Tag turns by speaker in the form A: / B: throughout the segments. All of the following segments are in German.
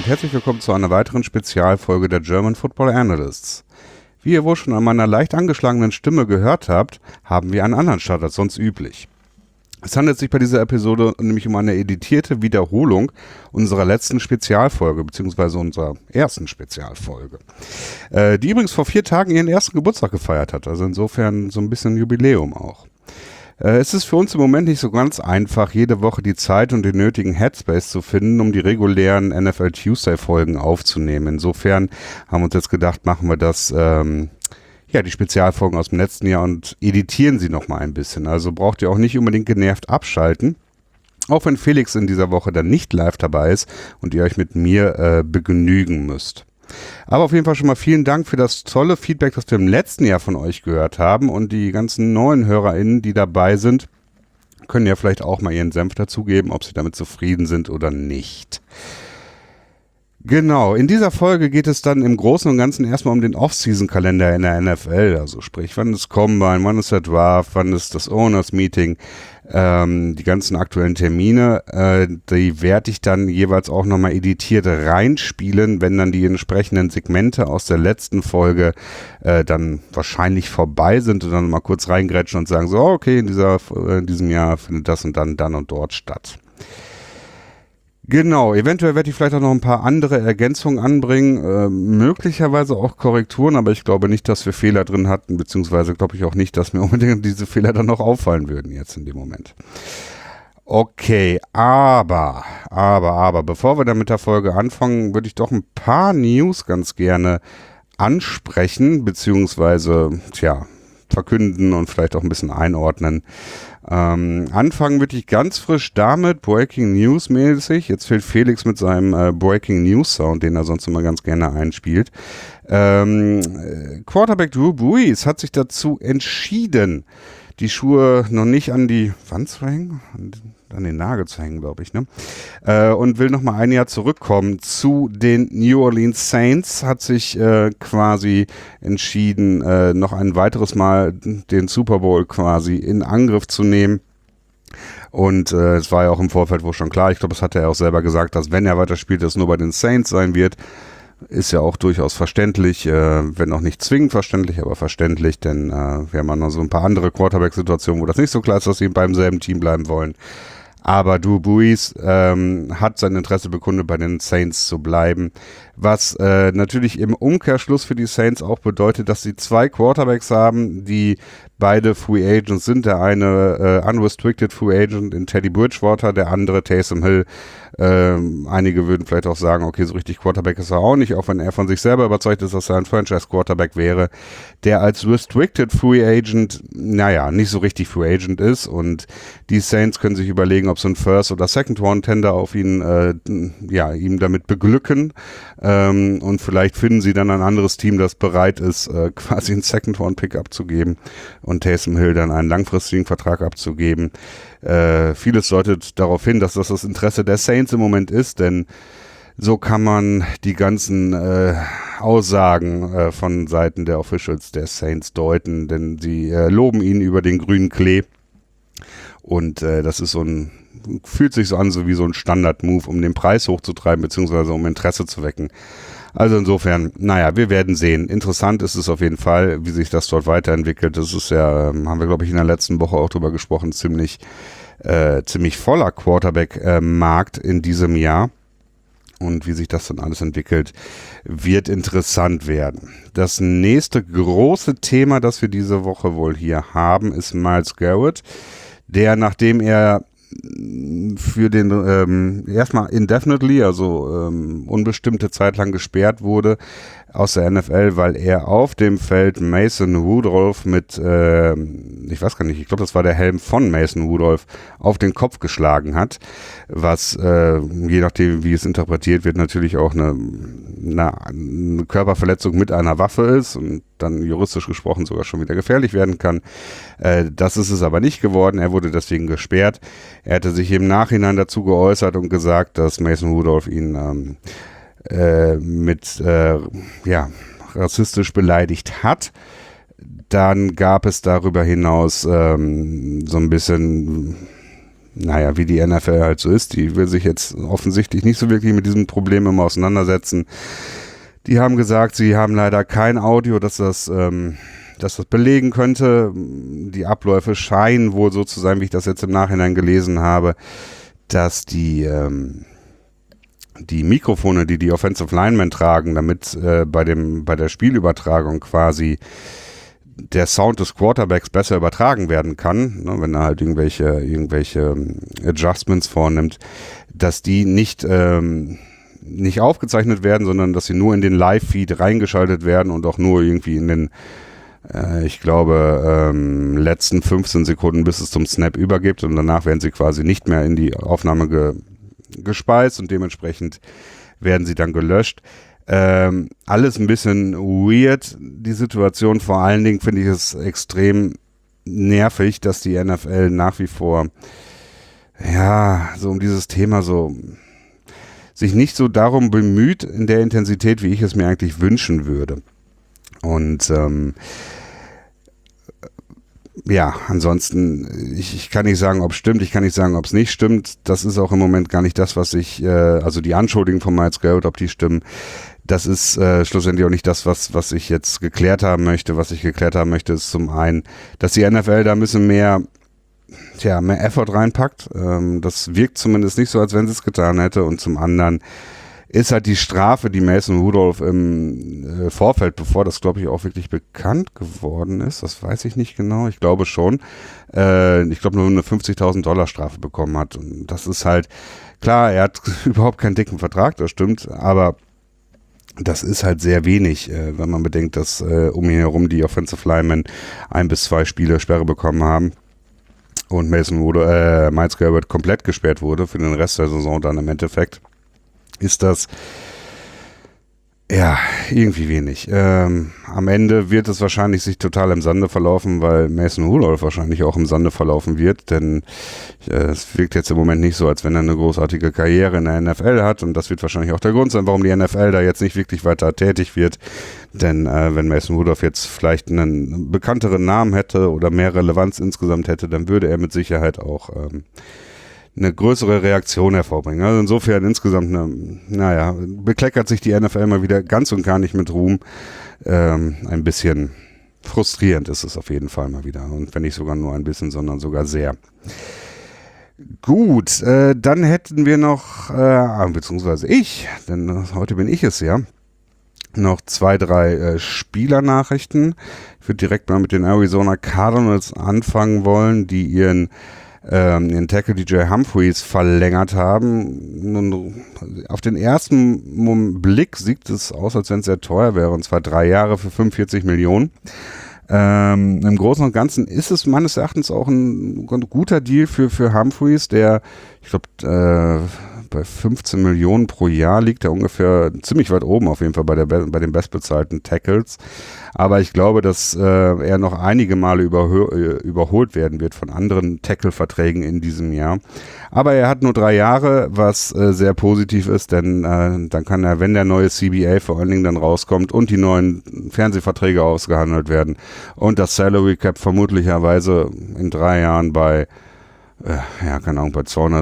A: herzlich willkommen zu einer weiteren Spezialfolge der German Football Analysts. Wie ihr wohl schon an meiner leicht angeschlagenen Stimme gehört habt, haben wir einen anderen Start als sonst üblich. Es handelt sich bei dieser Episode nämlich um eine editierte Wiederholung unserer letzten Spezialfolge, beziehungsweise unserer ersten Spezialfolge, die übrigens vor 4 Tagen ihren ersten Geburtstag gefeiert hat, also insofern so ein bisschen Jubiläum auch. Es ist für uns im Moment nicht so ganz einfach, jede Woche die Zeit und den nötigen Headspace zu finden, um die regulären NFL Tuesday-Folgen aufzunehmen. Insofern haben wir uns jetzt gedacht, machen wir das, die Spezialfolgen aus dem letzten Jahr und editieren sie nochmal ein bisschen. Also braucht ihr auch nicht unbedingt genervt abschalten. Auch wenn Felix in dieser Woche dann nicht live dabei ist und ihr euch mit mir begnügen müsst. Aber auf jeden Fall schon mal vielen Dank für das tolle Feedback, das wir im letzten Jahr von euch gehört haben, und die ganzen neuen HörerInnen, die dabei sind, können ja vielleicht auch mal ihren Senf dazugeben, ob sie damit zufrieden sind oder nicht. Genau, in dieser Folge geht es dann im Großen und Ganzen erstmal um den Off-Season-Kalender in der NFL, also sprich, wann ist Combine, wann ist der Draft, wann ist das Owners-Meeting, die ganzen aktuellen Termine, die werde ich dann jeweils auch nochmal editiert reinspielen, wenn dann die entsprechenden Segmente aus der letzten Folge dann wahrscheinlich vorbei sind und dann mal kurz reingrätschen und sagen so, okay, in diesem Jahr findet das und dann und dort statt. Genau, eventuell werde ich vielleicht auch noch ein paar andere Ergänzungen anbringen, möglicherweise auch Korrekturen, aber ich glaube nicht, dass wir Fehler drin hatten, beziehungsweise glaube ich auch nicht, dass mir unbedingt diese Fehler dann noch auffallen würden jetzt in dem Moment. Okay, aber, bevor wir dann mit der Folge anfangen, würde ich doch ein paar News ganz gerne ansprechen, beziehungsweise, verkünden und vielleicht auch ein bisschen einordnen. Anfangen würde ich ganz frisch damit, Breaking News mäßig. Jetzt fehlt Felix mit seinem Breaking News Sound, den er sonst immer ganz gerne einspielt. Quarterback Drew Brees hat sich dazu entschieden, die Schuhe noch nicht an die Wand zu hängen, an den Nagel zu hängen, glaube ich, ne? Und will nochmal ein Jahr zurückkommen zu den New Orleans Saints, hat sich quasi entschieden, noch ein weiteres Mal den Super Bowl quasi in Angriff zu nehmen. Und es war ja auch im Vorfeld wohl schon klar, ich glaube, das hat er auch selber gesagt, dass wenn er weiterspielt, es nur bei den Saints sein wird. Ist ja auch durchaus verständlich, wenn auch nicht zwingend verständlich, aber verständlich, denn wir haben auch noch so ein paar andere Quarterback-Situationen, wo das nicht so klar ist, dass sie beim selben Team bleiben wollen. Aber Drew Brees hat sein Interesse bekundet, bei den Saints zu bleiben, was natürlich im Umkehrschluss für die Saints auch bedeutet, dass sie 2 Quarterbacks haben, die beide Free Agents sind. Der eine Unrestricted Free Agent in Teddy Bridgewater, der andere Taysom Hill. Einige würden vielleicht auch sagen, okay, so richtig Quarterback ist er auch nicht, auch wenn er von sich selber überzeugt ist, dass er ein Franchise-Quarterback wäre, der als Restricted Free Agent, nicht so richtig Free Agent ist, und die Saints können sich überlegen, ob so ein First- oder Second-Round-Tender auf ihn, ihm damit beglücken, und vielleicht finden sie dann ein anderes Team, das bereit ist, quasi einen Second-Round-Pick abzugeben und Taysom Hill dann einen langfristigen Vertrag abzugeben. Vieles deutet darauf hin, dass das Interesse der Saints im Moment ist, denn so kann man die ganzen Aussagen von Seiten der Officials der Saints deuten, denn sie loben ihn über den grünen Klee, und das ist fühlt sich so an, so wie so ein Standard-Move, um den Preis hochzutreiben, beziehungsweise um Interesse zu wecken. Also insofern, wir werden sehen. Interessant ist es auf jeden Fall, wie sich das dort weiterentwickelt. Das ist ja, haben wir glaube ich in der letzten Woche auch drüber gesprochen, ziemlich voller Quarterback-Markt in diesem Jahr. Und wie sich das dann alles entwickelt, wird interessant werden. Das nächste große Thema, das wir diese Woche wohl hier haben, ist Myles Garrett, der, nachdem er für den erstmal indefinitely, also unbestimmte Zeit lang gesperrt wurde aus der NFL, weil er auf dem Feld Mason Rudolph mit, ich weiß gar nicht, ich glaube, das war der Helm von Mason Rudolph, auf den Kopf geschlagen hat, was je nachdem, wie es interpretiert wird, natürlich auch eine Körperverletzung mit einer Waffe ist und dann juristisch gesprochen sogar schon wieder gefährlich werden kann. Das ist es aber nicht geworden. Er wurde deswegen gesperrt. Er hatte sich im Nachhinein dazu geäußert und gesagt, dass Mason Rudolph ihn rassistisch beleidigt hat. Dann gab es darüber hinaus so ein bisschen naja, wie die NFL halt so ist, die will sich jetzt offensichtlich nicht so wirklich mit diesem Problem immer auseinandersetzen. Die haben gesagt, sie haben leider kein Audio, dass das belegen könnte. Die Abläufe scheinen wohl so zu sein, wie ich das jetzt im Nachhinein gelesen habe, dass die Mikrofone, die Offensive Linemen tragen, damit bei der Spielübertragung quasi der Sound des Quarterbacks besser übertragen werden kann, ne, wenn er halt irgendwelche Adjustments vornimmt, dass die nicht aufgezeichnet werden, sondern dass sie nur in den Live-Feed reingeschaltet werden und auch nur irgendwie in den, ich glaube, letzten 15 Sekunden, bis es zum Snap übergibt, und danach werden sie quasi nicht mehr in die Aufnahme gespeist und dementsprechend werden sie dann gelöscht. Alles ein bisschen weird, die Situation. Vor allen Dingen finde ich es extrem nervig, dass die NFL nach wie vor, ja, so um dieses Thema so sich nicht so darum bemüht in der Intensität, wie ich es mir eigentlich wünschen würde. Und ja, ansonsten, ich kann nicht sagen, ob es stimmt, ich kann nicht sagen, ob es nicht stimmt. Das ist auch im Moment gar nicht das, was also die Anschuldigungen von Myles Garrett, ob die stimmen, das ist schlussendlich auch nicht das, was ich jetzt geklärt haben möchte. Was ich geklärt haben möchte, ist zum einen, dass die NFL da ein bisschen mehr Effort reinpackt. Das wirkt zumindest nicht so, als wenn sie es getan hätte. Und zum anderen ist halt die Strafe, die Mason Rudolph im Vorfeld, bevor das, glaube ich, auch wirklich bekannt geworden ist, das weiß ich nicht genau, ich glaube schon, ich glaube nur eine $50.000 Strafe bekommen hat. Und das ist halt, klar, er hat überhaupt keinen dicken Vertrag, das stimmt, aber das ist halt sehr wenig, wenn man bedenkt, dass um ihn herum die Offensive Linemen 1 bis 2 Spiele Sperre bekommen haben und Myles Garrett komplett gesperrt wurde für den Rest der Saison dann im Endeffekt. Ist das ja irgendwie wenig. Am Ende wird es wahrscheinlich sich total im Sande verlaufen, weil Mason Rudolph wahrscheinlich auch im Sande verlaufen wird, denn es wirkt jetzt im Moment nicht so, als wenn er eine großartige Karriere in der NFL hat, und das wird wahrscheinlich auch der Grund sein, warum die NFL da jetzt nicht wirklich weiter tätig wird, denn wenn Mason Rudolph jetzt vielleicht einen bekannteren Namen hätte oder mehr Relevanz insgesamt hätte, dann würde er mit Sicherheit auch eine größere Reaktion hervorbringen. Also insofern insgesamt bekleckert sich die NFL mal wieder ganz und gar nicht mit Ruhm. Ein bisschen frustrierend ist es auf jeden Fall mal wieder. Und wenn nicht sogar nur ein bisschen, sondern sogar sehr. Gut, dann hätten wir noch, beziehungsweise ich, denn heute bin ich es ja, noch 2, 3 Spielernachrichten. Ich würde direkt mal mit den Arizona Cardinals anfangen wollen, die ihren Tackle DJ Humphreys verlängert haben. Nun, auf den ersten Blick sieht es aus, als wenn es sehr teuer wäre, und zwar 3 Jahre für 45 Millionen. Im Großen und Ganzen ist es meines Erachtens auch ein guter Deal für Humphreys, der, ich glaube, bei 15 Millionen pro Jahr liegt er ungefähr ziemlich weit oben auf jeden Fall bei den bestbezahlten Tackles. Aber ich glaube, dass er noch einige Male überholt werden wird von anderen Tackle-Verträgen in diesem Jahr. Aber er hat nur 3 Jahre, was sehr positiv ist, denn dann kann er, wenn der neue CBA vor allen Dingen dann rauskommt und die neuen Fernsehverträge ausgehandelt werden und das Salary Cap vermutlicherweise in 3 Jahren bei bei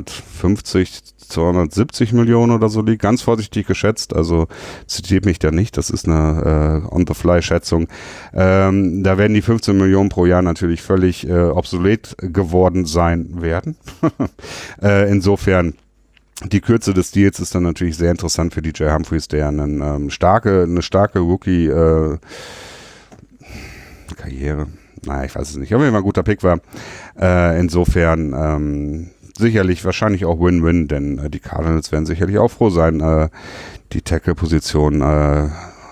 A: 270 Millionen oder so liegt, ganz vorsichtig geschätzt, also zitiert mich da nicht, das ist eine On-the-Fly-Schätzung. Da werden die 15 Millionen pro Jahr natürlich völlig obsolet geworden sein werden. Insofern, die Kürze des Deals ist dann natürlich sehr interessant für DJ Humphreys, der eine starke Rookie-Karriere, ich weiß es nicht, aber immer ein guter Pick war. Insofern sicherlich wahrscheinlich auch Win-Win, denn die Cardinals werden sicherlich auch froh sein, die Tackle-Position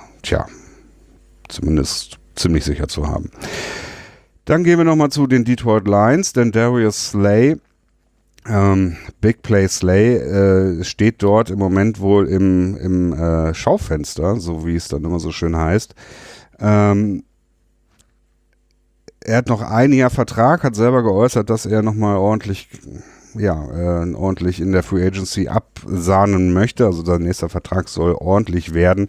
A: zumindest ziemlich sicher zu haben. Dann gehen wir nochmal zu den Detroit Lions, denn Darius Slay, Big Play Slay, steht dort im Moment wohl im Schaufenster, so wie es dann immer so schön heißt. Er hat noch 1 Jahr Vertrag, hat selber geäußert, dass er nochmal ordentlich in der Free Agency absahnen möchte. Also sein nächster Vertrag soll ordentlich werden.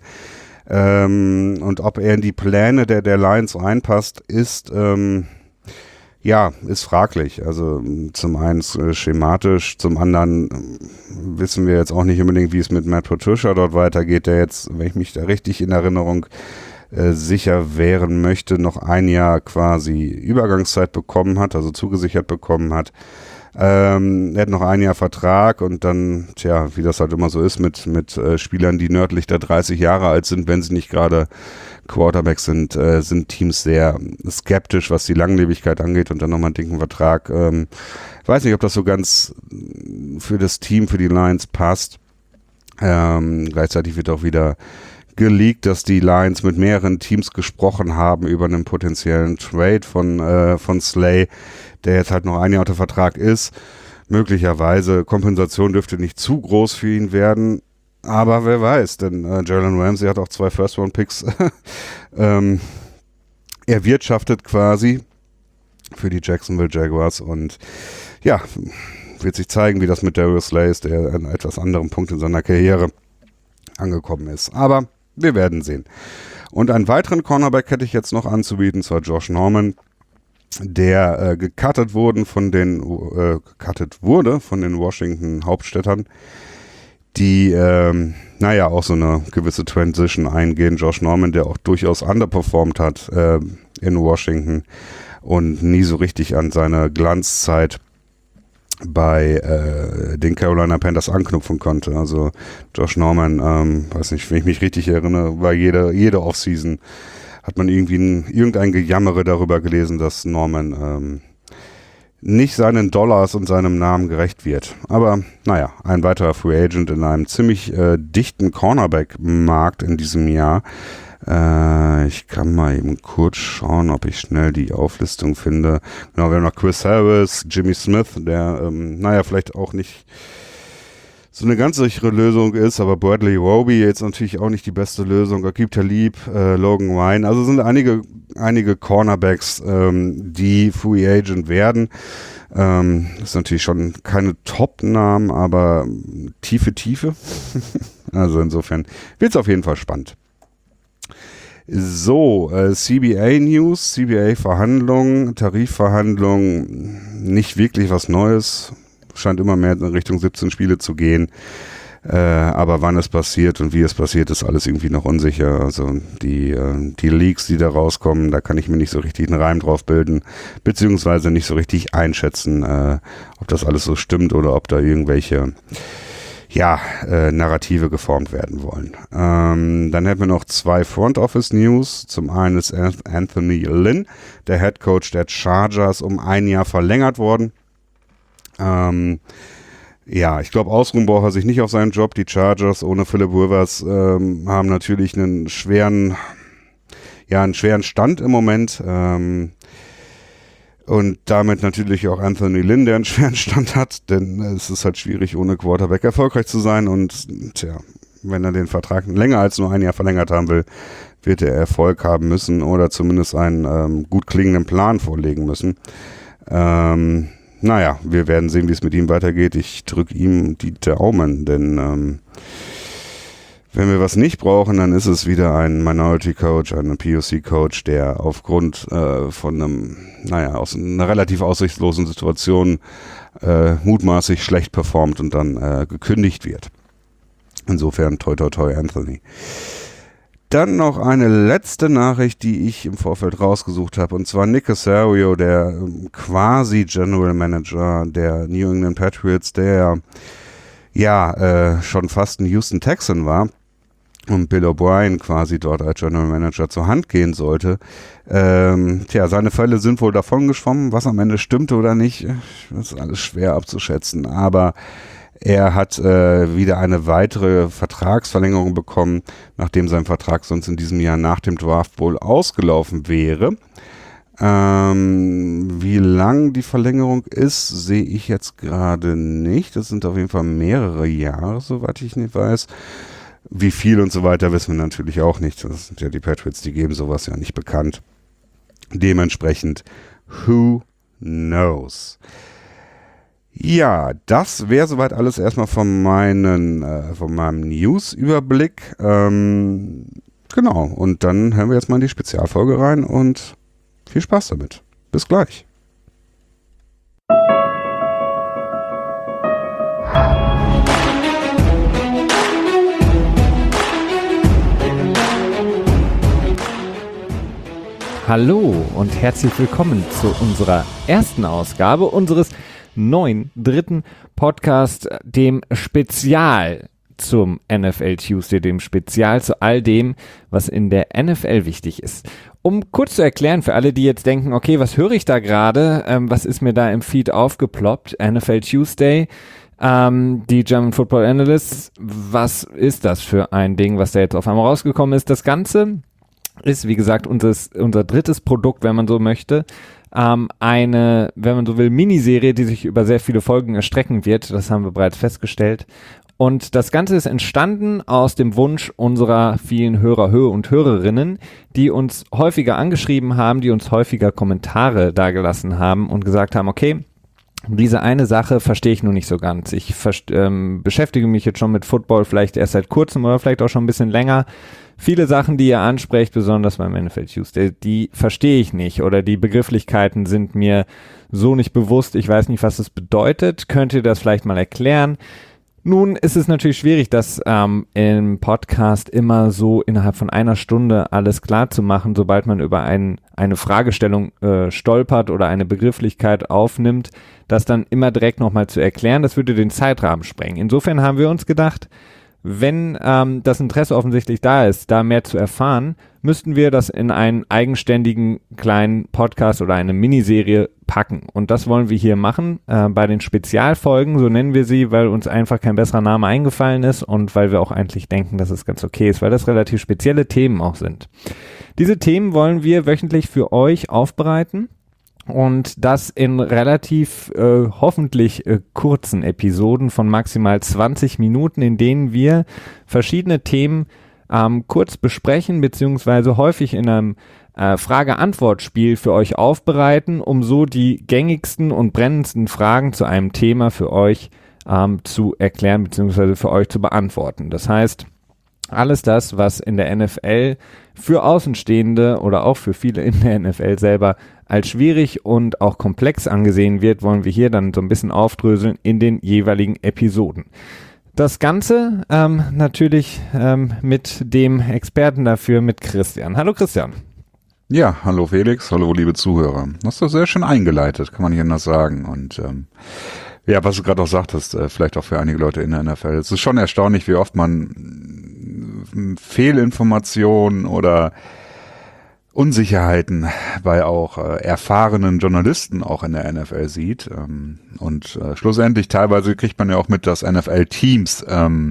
A: Und ob er in die Pläne der Lions reinpasst, ist Ja, ist fraglich. Also zum einen schematisch, zum anderen wissen wir jetzt auch nicht unbedingt, wie es mit Matt Patricia dort weitergeht, der jetzt, wenn ich mich da richtig in Erinnerung sicher wehren möchte, noch ein Jahr quasi Übergangszeit bekommen hat, also zugesichert bekommen hat. Er hat noch ein Jahr Vertrag und dann, wie das halt immer so ist mit Spielern, die nördlich der 30 Jahre alt sind, wenn sie nicht gerade Quarterbacks sind, sind Teams sehr skeptisch, was die Langlebigkeit angeht und dann nochmal einen dicken Vertrag. Weiß nicht, ob das so ganz für das Team, für die Lions passt. Gleichzeitig wird auch wieder geleakt, dass die Lions mit mehreren Teams gesprochen haben über einen potenziellen Trade von Slay, der jetzt halt noch ein Jahr unter Vertrag ist. Möglicherweise Kompensation dürfte nicht zu groß für ihn werden, aber wer weiß, denn Jalen Ramsey hat auch 2 First-Round-Picks erwirtschaftet quasi für die Jacksonville Jaguars und ja, wird sich zeigen, wie das mit Darius Slay ist, der an etwas anderem Punkt in seiner Karriere angekommen ist. Aber wir werden sehen. Und einen weiteren Cornerback hätte ich jetzt noch anzubieten, zwar Josh Norman, der gecuttet wurde von den Washington Hauptstädtern, die auch so eine gewisse Transition eingehen. Josh Norman, der auch durchaus underperformed hat in Washington und nie so richtig an seine Glanzzeit bei den Carolina Panthers anknüpfen konnte. Also Josh Norman, weiß nicht, wenn ich mich richtig erinnere, war jede Offseason hat man irgendein Gejammere darüber gelesen, dass Norman nicht seinen Dollars und seinem Namen gerecht wird. Aber naja, ein weiterer Free Agent in einem ziemlich dichten Cornerback-Markt in diesem Jahr. Ich kann mal eben kurz schauen, ob ich schnell die Auflistung finde. Genau, wir haben noch Chris Harris, Jimmy Smith, der vielleicht auch nicht so eine ganz sichere Lösung ist, aber Bradley Roby jetzt natürlich auch nicht die beste Lösung. Aqib Talib, Logan Ryan, also sind einige Cornerbacks, die Free Agent werden. Das ist natürlich schon keine Top-Namen, aber Tiefe. Also insofern wird es auf jeden Fall spannend. So, CBA-News, CBA-Verhandlungen, Tarifverhandlungen, nicht wirklich was Neues. Scheint immer mehr in Richtung 17 Spiele zu gehen. Aber wann es passiert und wie es passiert, ist alles irgendwie noch unsicher. Also die Leaks, die da rauskommen, da kann ich mir nicht so richtig einen Reim drauf bilden, beziehungsweise nicht so richtig einschätzen, ob das alles so stimmt oder ob da irgendwelche Narrative geformt werden wollen. Dann hätten wir noch 2 Front Office News. Zum einen ist Anthony Lynn, der Head Coach der Chargers, um ein Jahr verlängert worden. Ich glaube, ausruhen braucht er sich nicht auf seinen Job. Die Chargers ohne Philip Rivers haben natürlich einen schweren Stand im Moment. Und damit natürlich auch Anthony Lynn, der einen schweren Stand hat, denn es ist halt schwierig, ohne Quarterback erfolgreich zu sein. Und wenn er den Vertrag länger als nur ein Jahr verlängert haben will, wird er Erfolg haben müssen oder zumindest einen gut klingenden Plan vorlegen müssen. Wir werden sehen, wie es mit ihm weitergeht. Ich drücke ihm die Daumen, denn wenn wir was nicht brauchen, dann ist es wieder ein Minority Coach, ein POC Coach, der aufgrund von aus einer relativ aussichtslosen Situation mutmaßlich schlecht performt und dann gekündigt wird. Insofern toi toi toi Anthony. Dann noch eine letzte Nachricht, die ich im Vorfeld rausgesucht habe, und zwar Nick Caserio, der quasi General Manager der New England Patriots, der schon fast ein Houston Texan war und Bill O'Brien quasi dort als General Manager zur Hand gehen sollte. Seine Fälle sind wohl davongeschwommen, was am Ende stimmte oder nicht, das ist alles schwer abzuschätzen, aber er hat wieder eine weitere Vertragsverlängerung bekommen, nachdem sein Vertrag sonst in diesem Jahr nach dem Draft wohl ausgelaufen wäre. Wie lang die Verlängerung ist, sehe ich jetzt gerade nicht. Das sind auf jeden Fall mehrere Jahre, soweit ich nicht weiß. Wie viel und so weiter wissen wir natürlich auch nicht. Das sind ja die Patriots, die geben sowas ja nicht bekannt. Dementsprechend, who knows? Ja, das wäre soweit alles erstmal von meinem News-Überblick. Genau, und dann hören wir jetzt mal in die Spezialfolge rein und viel Spaß damit. Bis gleich.
B: Hallo und herzlich willkommen zu unserer ersten Ausgabe unseres neuen dritten Podcast, dem Spezial zum NFL Tuesday, dem Spezial zu all dem, was in der NFL wichtig ist. Um kurz zu erklären für alle, die jetzt denken, okay, was höre ich da gerade, was ist mir da im Feed aufgeploppt, NFL Tuesday, die German Football Analysts, was ist das für ein Ding, was da jetzt auf einmal rausgekommen ist? Das Ganze ist, wie gesagt, unser drittes Produkt, wenn man so möchte. Eine, wenn man so will, Miniserie, die sich über sehr viele Folgen erstrecken wird. Das haben wir bereits festgestellt. Und das Ganze ist entstanden aus dem Wunsch unserer vielen Hörer und Hörerinnen, die uns häufiger angeschrieben haben, die uns häufiger Kommentare dagelassen haben und gesagt haben, okay, diese eine Sache verstehe ich nur nicht so ganz. Ich beschäftige mich jetzt schon mit Football vielleicht erst seit kurzem oder vielleicht auch schon ein bisschen länger. Viele Sachen, die ihr ansprecht, besonders beim NFL Tuesday, die verstehe ich nicht oder die Begrifflichkeiten sind mir so nicht bewusst. Ich weiß nicht, was das bedeutet. Könnt ihr das vielleicht mal erklären? Nun ist es natürlich schwierig, das im Podcast immer so innerhalb von einer Stunde alles klar zu machen, sobald man über eine Fragestellung stolpert oder eine Begrifflichkeit aufnimmt, das dann immer direkt nochmal zu erklären. Das würde den Zeitrahmen sprengen. Insofern haben wir uns gedacht, wenn das Interesse offensichtlich da ist, da mehr zu erfahren, müssten wir das in einen eigenständigen kleinen Podcast oder eine Miniserie packen. Und das wollen wir hier machen bei den Spezialfolgen, so nennen wir sie, weil uns einfach kein besserer Name eingefallen ist und weil wir auch eigentlich denken, dass es ganz okay ist, weil das relativ spezielle Themen auch sind. Diese Themen wollen wir wöchentlich für euch aufbereiten. Und das in relativ hoffentlich kurzen Episoden von maximal 20 Minuten, in denen wir verschiedene Themen kurz besprechen, beziehungsweise häufig in einem Frage-Antwort-Spiel für euch aufbereiten, um so die gängigsten und brennendsten Fragen zu einem Thema für euch zu erklären, beziehungsweise für euch zu beantworten. Das heißt, alles das, was in der NFL für Außenstehende oder auch für viele in der NFL selber als schwierig und auch komplex angesehen wird, wollen wir hier dann so ein bisschen aufdröseln in den jeweiligen Episoden. Das Ganze natürlich mit dem Experten dafür, mit Christian. Hallo Christian.
A: Ja, hallo Felix, hallo liebe Zuhörer. Das hast du sehr schön eingeleitet, kann man nicht anders sagen. Und ja, was du gerade auch sagtest, vielleicht auch für einige Leute in der NFL. Es ist schon erstaunlich, wie oft man Fehlinformationen oder Unsicherheiten bei auch erfahrenen Journalisten auch in der NFL sieht. Und schlussendlich teilweise kriegt man ja auch mit, dass NFL-Teams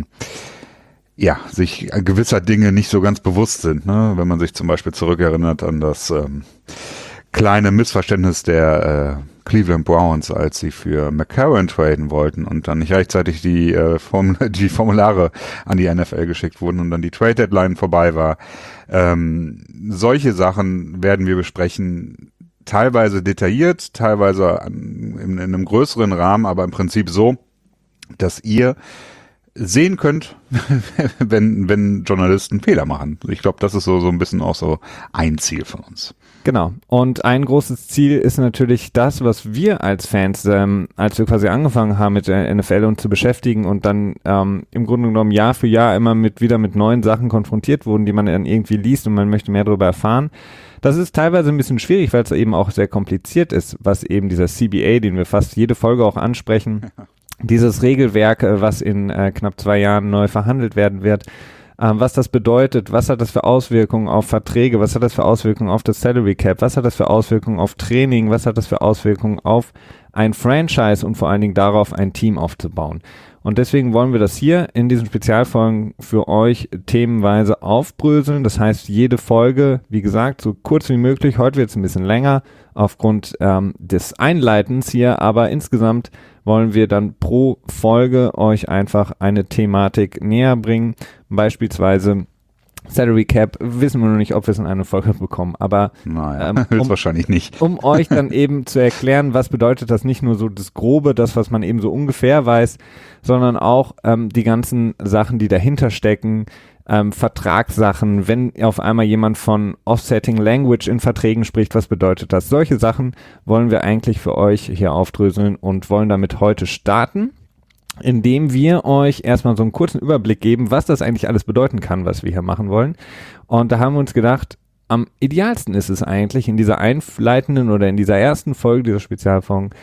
A: sich gewisser Dinge nicht so ganz bewusst sind. Ne? Wenn man sich zum Beispiel zurückerinnert an das kleine Missverständnis der Cleveland Browns, als sie für McCarron traden wollten und dann nicht rechtzeitig die Formulare an die NFL geschickt wurden und dann die Trade Deadline vorbei war. Solche Sachen werden wir besprechen, teilweise detailliert, teilweise in einem größeren Rahmen, aber im Prinzip so, dass ihr sehen könnt, wenn Journalisten Fehler machen. Ich glaube, das ist so ein bisschen auch so ein Ziel von uns.
B: Genau. Und ein großes Ziel ist natürlich das, was wir als Fans, als wir quasi angefangen haben mit der NFL uns zu beschäftigen und dann im Grunde genommen Jahr für Jahr immer wieder mit neuen Sachen konfrontiert wurden, die man dann irgendwie liest und man möchte mehr darüber erfahren. Das ist teilweise ein bisschen schwierig, weil es eben auch sehr kompliziert ist, was eben dieser CBA, den wir fast jede Folge auch ansprechen, dieses Regelwerk, was in knapp 2 Jahren neu verhandelt werden wird, was das bedeutet, was hat das für Auswirkungen auf Verträge, was hat das für Auswirkungen auf das Salary Cap, was hat das für Auswirkungen auf Training, was hat das für Auswirkungen auf ein Franchise und vor allen Dingen darauf, ein Team aufzubauen. Und deswegen wollen wir das hier in diesen Spezialfolgen für euch themenweise aufbröseln. Das heißt, jede Folge, wie gesagt, so kurz wie möglich. Heute wird es ein bisschen länger aufgrund des Einleitens hier, aber insgesamt wollen wir dann pro Folge euch einfach eine Thematik näher bringen. Beispielsweise Salary Cap, wissen wir noch nicht, ob wir es in einer Folge bekommen, aber
A: höchstwahrscheinlich nicht.
B: Um euch dann eben zu erklären, was bedeutet das, nicht nur so das Grobe, das, was man eben so ungefähr weiß, sondern auch die ganzen Sachen, die dahinter stecken, Vertragssachen, wenn auf einmal jemand von Offsetting Language in Verträgen spricht, was bedeutet das? Solche Sachen wollen wir eigentlich für euch hier aufdröseln und wollen damit heute starten, indem wir euch erstmal so einen kurzen Überblick geben, was das eigentlich alles bedeuten kann, was wir hier machen wollen. Und da haben wir uns gedacht, am idealsten ist es eigentlich, in dieser einleitenden oder in dieser ersten Folge dieser Spezialfolge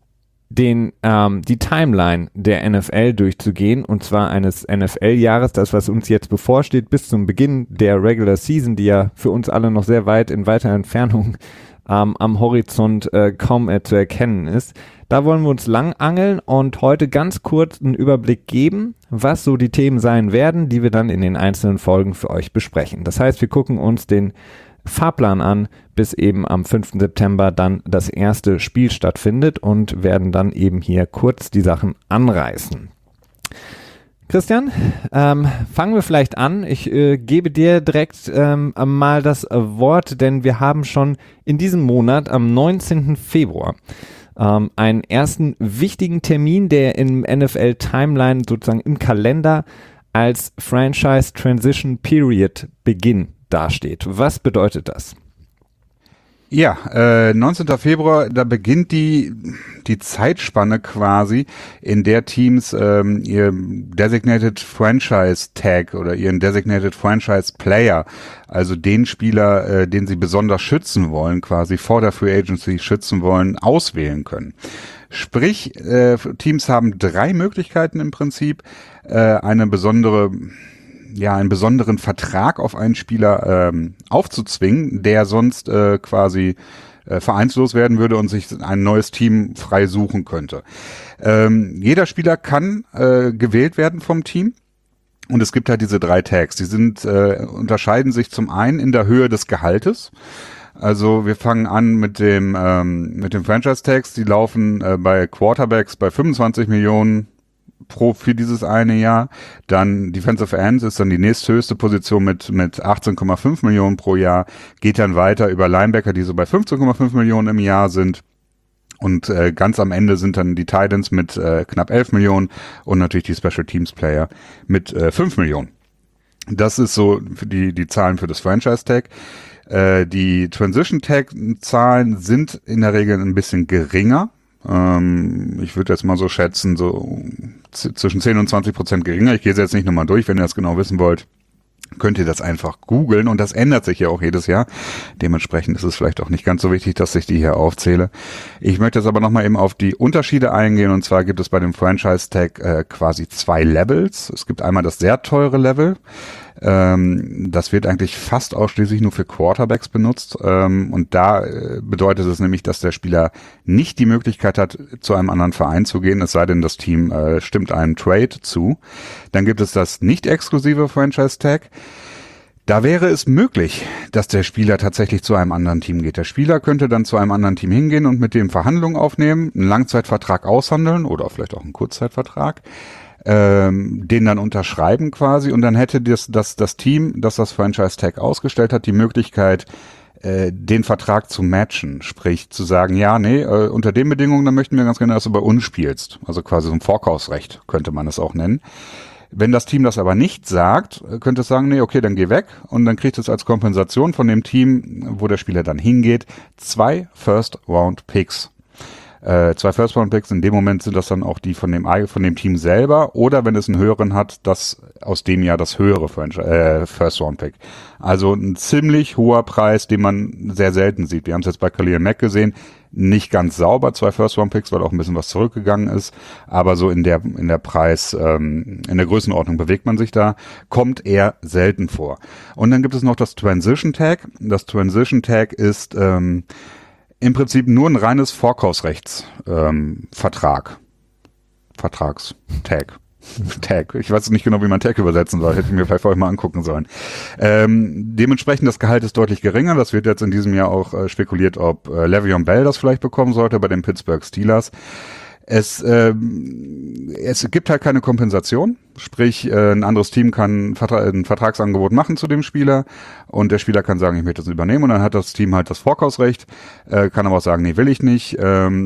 B: die Timeline der NFL durchzugehen, und zwar eines NFL-Jahres, das, was uns jetzt bevorsteht, bis zum Beginn der Regular Season, die ja für uns alle noch sehr weit in weiter Entfernung am Horizont kaum zu erkennen ist. Da wollen wir uns lang angeln und heute ganz kurz einen Überblick geben, was so die Themen sein werden, die wir dann in den einzelnen Folgen für euch besprechen. Das heißt, wir gucken uns den Fahrplan an, bis eben am 5. September dann das erste Spiel stattfindet und werden dann eben hier kurz die Sachen anreißen. Christian, fangen wir vielleicht an. Ich gebe dir direkt mal das Wort, denn wir haben schon in diesem Monat am 19. Februar einen ersten wichtigen Termin, der im NFL Timeline sozusagen im Kalender als Franchise Transition Period Beginn dasteht. Was bedeutet das?
A: Ja, 19. Februar, da beginnt die Zeitspanne quasi, in der Teams ihr Designated Franchise Tag oder ihren Designated Franchise Player, also den Spieler, den sie besonders schützen wollen, quasi vor der Free Agency schützen wollen, auswählen können. Sprich, Teams haben 3 Möglichkeiten im Prinzip, einen besonderen Vertrag auf einen Spieler aufzuzwingen, der sonst quasi vereinslos werden würde und sich ein neues Team frei suchen könnte. Jeder Spieler kann gewählt werden vom Team. Und es gibt halt diese 3 Tags. Die unterscheiden sich zum einen in der Höhe des Gehaltes. Also wir fangen an mit dem Franchise-Tags. Die laufen bei Quarterbacks bei 25 Millionen für dieses eine Jahr. Dann Defensive Ends ist dann die nächsthöchste Position mit 18,5 Millionen pro Jahr. Geht dann weiter über Linebacker, die so bei 15,5 Millionen im Jahr sind. Und ganz am Ende sind dann die Titans mit knapp 11 Millionen und natürlich die Special Teams Player mit 5 Millionen. Das ist so für die Zahlen für das Franchise Tag. Die Transition Tag Zahlen sind in der Regel ein bisschen geringer. Ich würde jetzt mal so schätzen, so zwischen 10 und 20% geringer. Ich gehe es jetzt nicht nochmal durch, wenn ihr das genau wissen wollt. Könnt ihr das einfach googeln, und das ändert sich ja auch jedes Jahr. Dementsprechend ist es vielleicht auch nicht ganz so wichtig, dass ich die hier aufzähle. Ich möchte jetzt aber nochmal eben auf die Unterschiede eingehen, und zwar gibt es bei dem Franchise Tag quasi 2 Levels. Es gibt einmal das sehr teure Level. Das wird eigentlich fast ausschließlich nur für Quarterbacks benutzt, und da bedeutet es nämlich, dass der Spieler nicht die Möglichkeit hat, zu einem anderen Verein zu gehen, es sei denn, das Team stimmt einem Trade zu. Dann gibt es das nicht exklusive Franchise Tag. Da wäre es möglich, dass der Spieler tatsächlich zu einem anderen Team geht. Der Spieler könnte dann zu einem anderen Team hingehen und mit dem Verhandlungen aufnehmen, einen Langzeitvertrag aushandeln oder vielleicht auch einen Kurzzeitvertrag, den dann unterschreiben quasi, und dann hätte das Team, das das Franchise Tag ausgestellt hat, die Möglichkeit, den Vertrag zu matchen, sprich zu sagen, ja, nee, unter den Bedingungen, dann möchten wir ganz gerne, dass du bei uns spielst. Also quasi so ein Vorkaufsrecht könnte man es auch nennen. Wenn das Team das aber nicht sagt, könnte es sagen, nee, okay, dann geh weg, und dann kriegt es als Kompensation von dem Team, wo der Spieler dann hingeht, 2 First-Round-Picks. 2 First-Round-Picks, in dem Moment sind das dann auch die von dem Team selber, oder wenn es einen höheren hat, das aus dem Jahr das höhere First-Round-Pick. Also ein ziemlich hoher Preis, den man sehr selten sieht. Wir haben es jetzt bei Khalil Mack gesehen, nicht ganz sauber, 2 First-Round-Picks, weil auch ein bisschen was zurückgegangen ist, aber so in der Preis, in der Größenordnung bewegt man sich da, kommt eher selten vor. Und dann gibt es noch das Transition Tag. Das Transition Tag ist im Prinzip nur ein reines Vertragstag. Tag. Ich weiß nicht genau, wie man Tag übersetzen soll. Hätte ich mir vielleicht vorher mal angucken sollen. Dementsprechend, das Gehalt ist deutlich geringer. Das wird jetzt in diesem Jahr auch spekuliert, ob Le'Veon Bell das vielleicht bekommen sollte bei den Pittsburgh Steelers. Es gibt halt keine Kompensation, sprich ein anderes Team kann ein Vertragsangebot machen zu dem Spieler, und der Spieler kann sagen, ich möchte das übernehmen, und dann hat das Team halt das Vorkaufsrecht, kann aber auch sagen, nee, will ich nicht.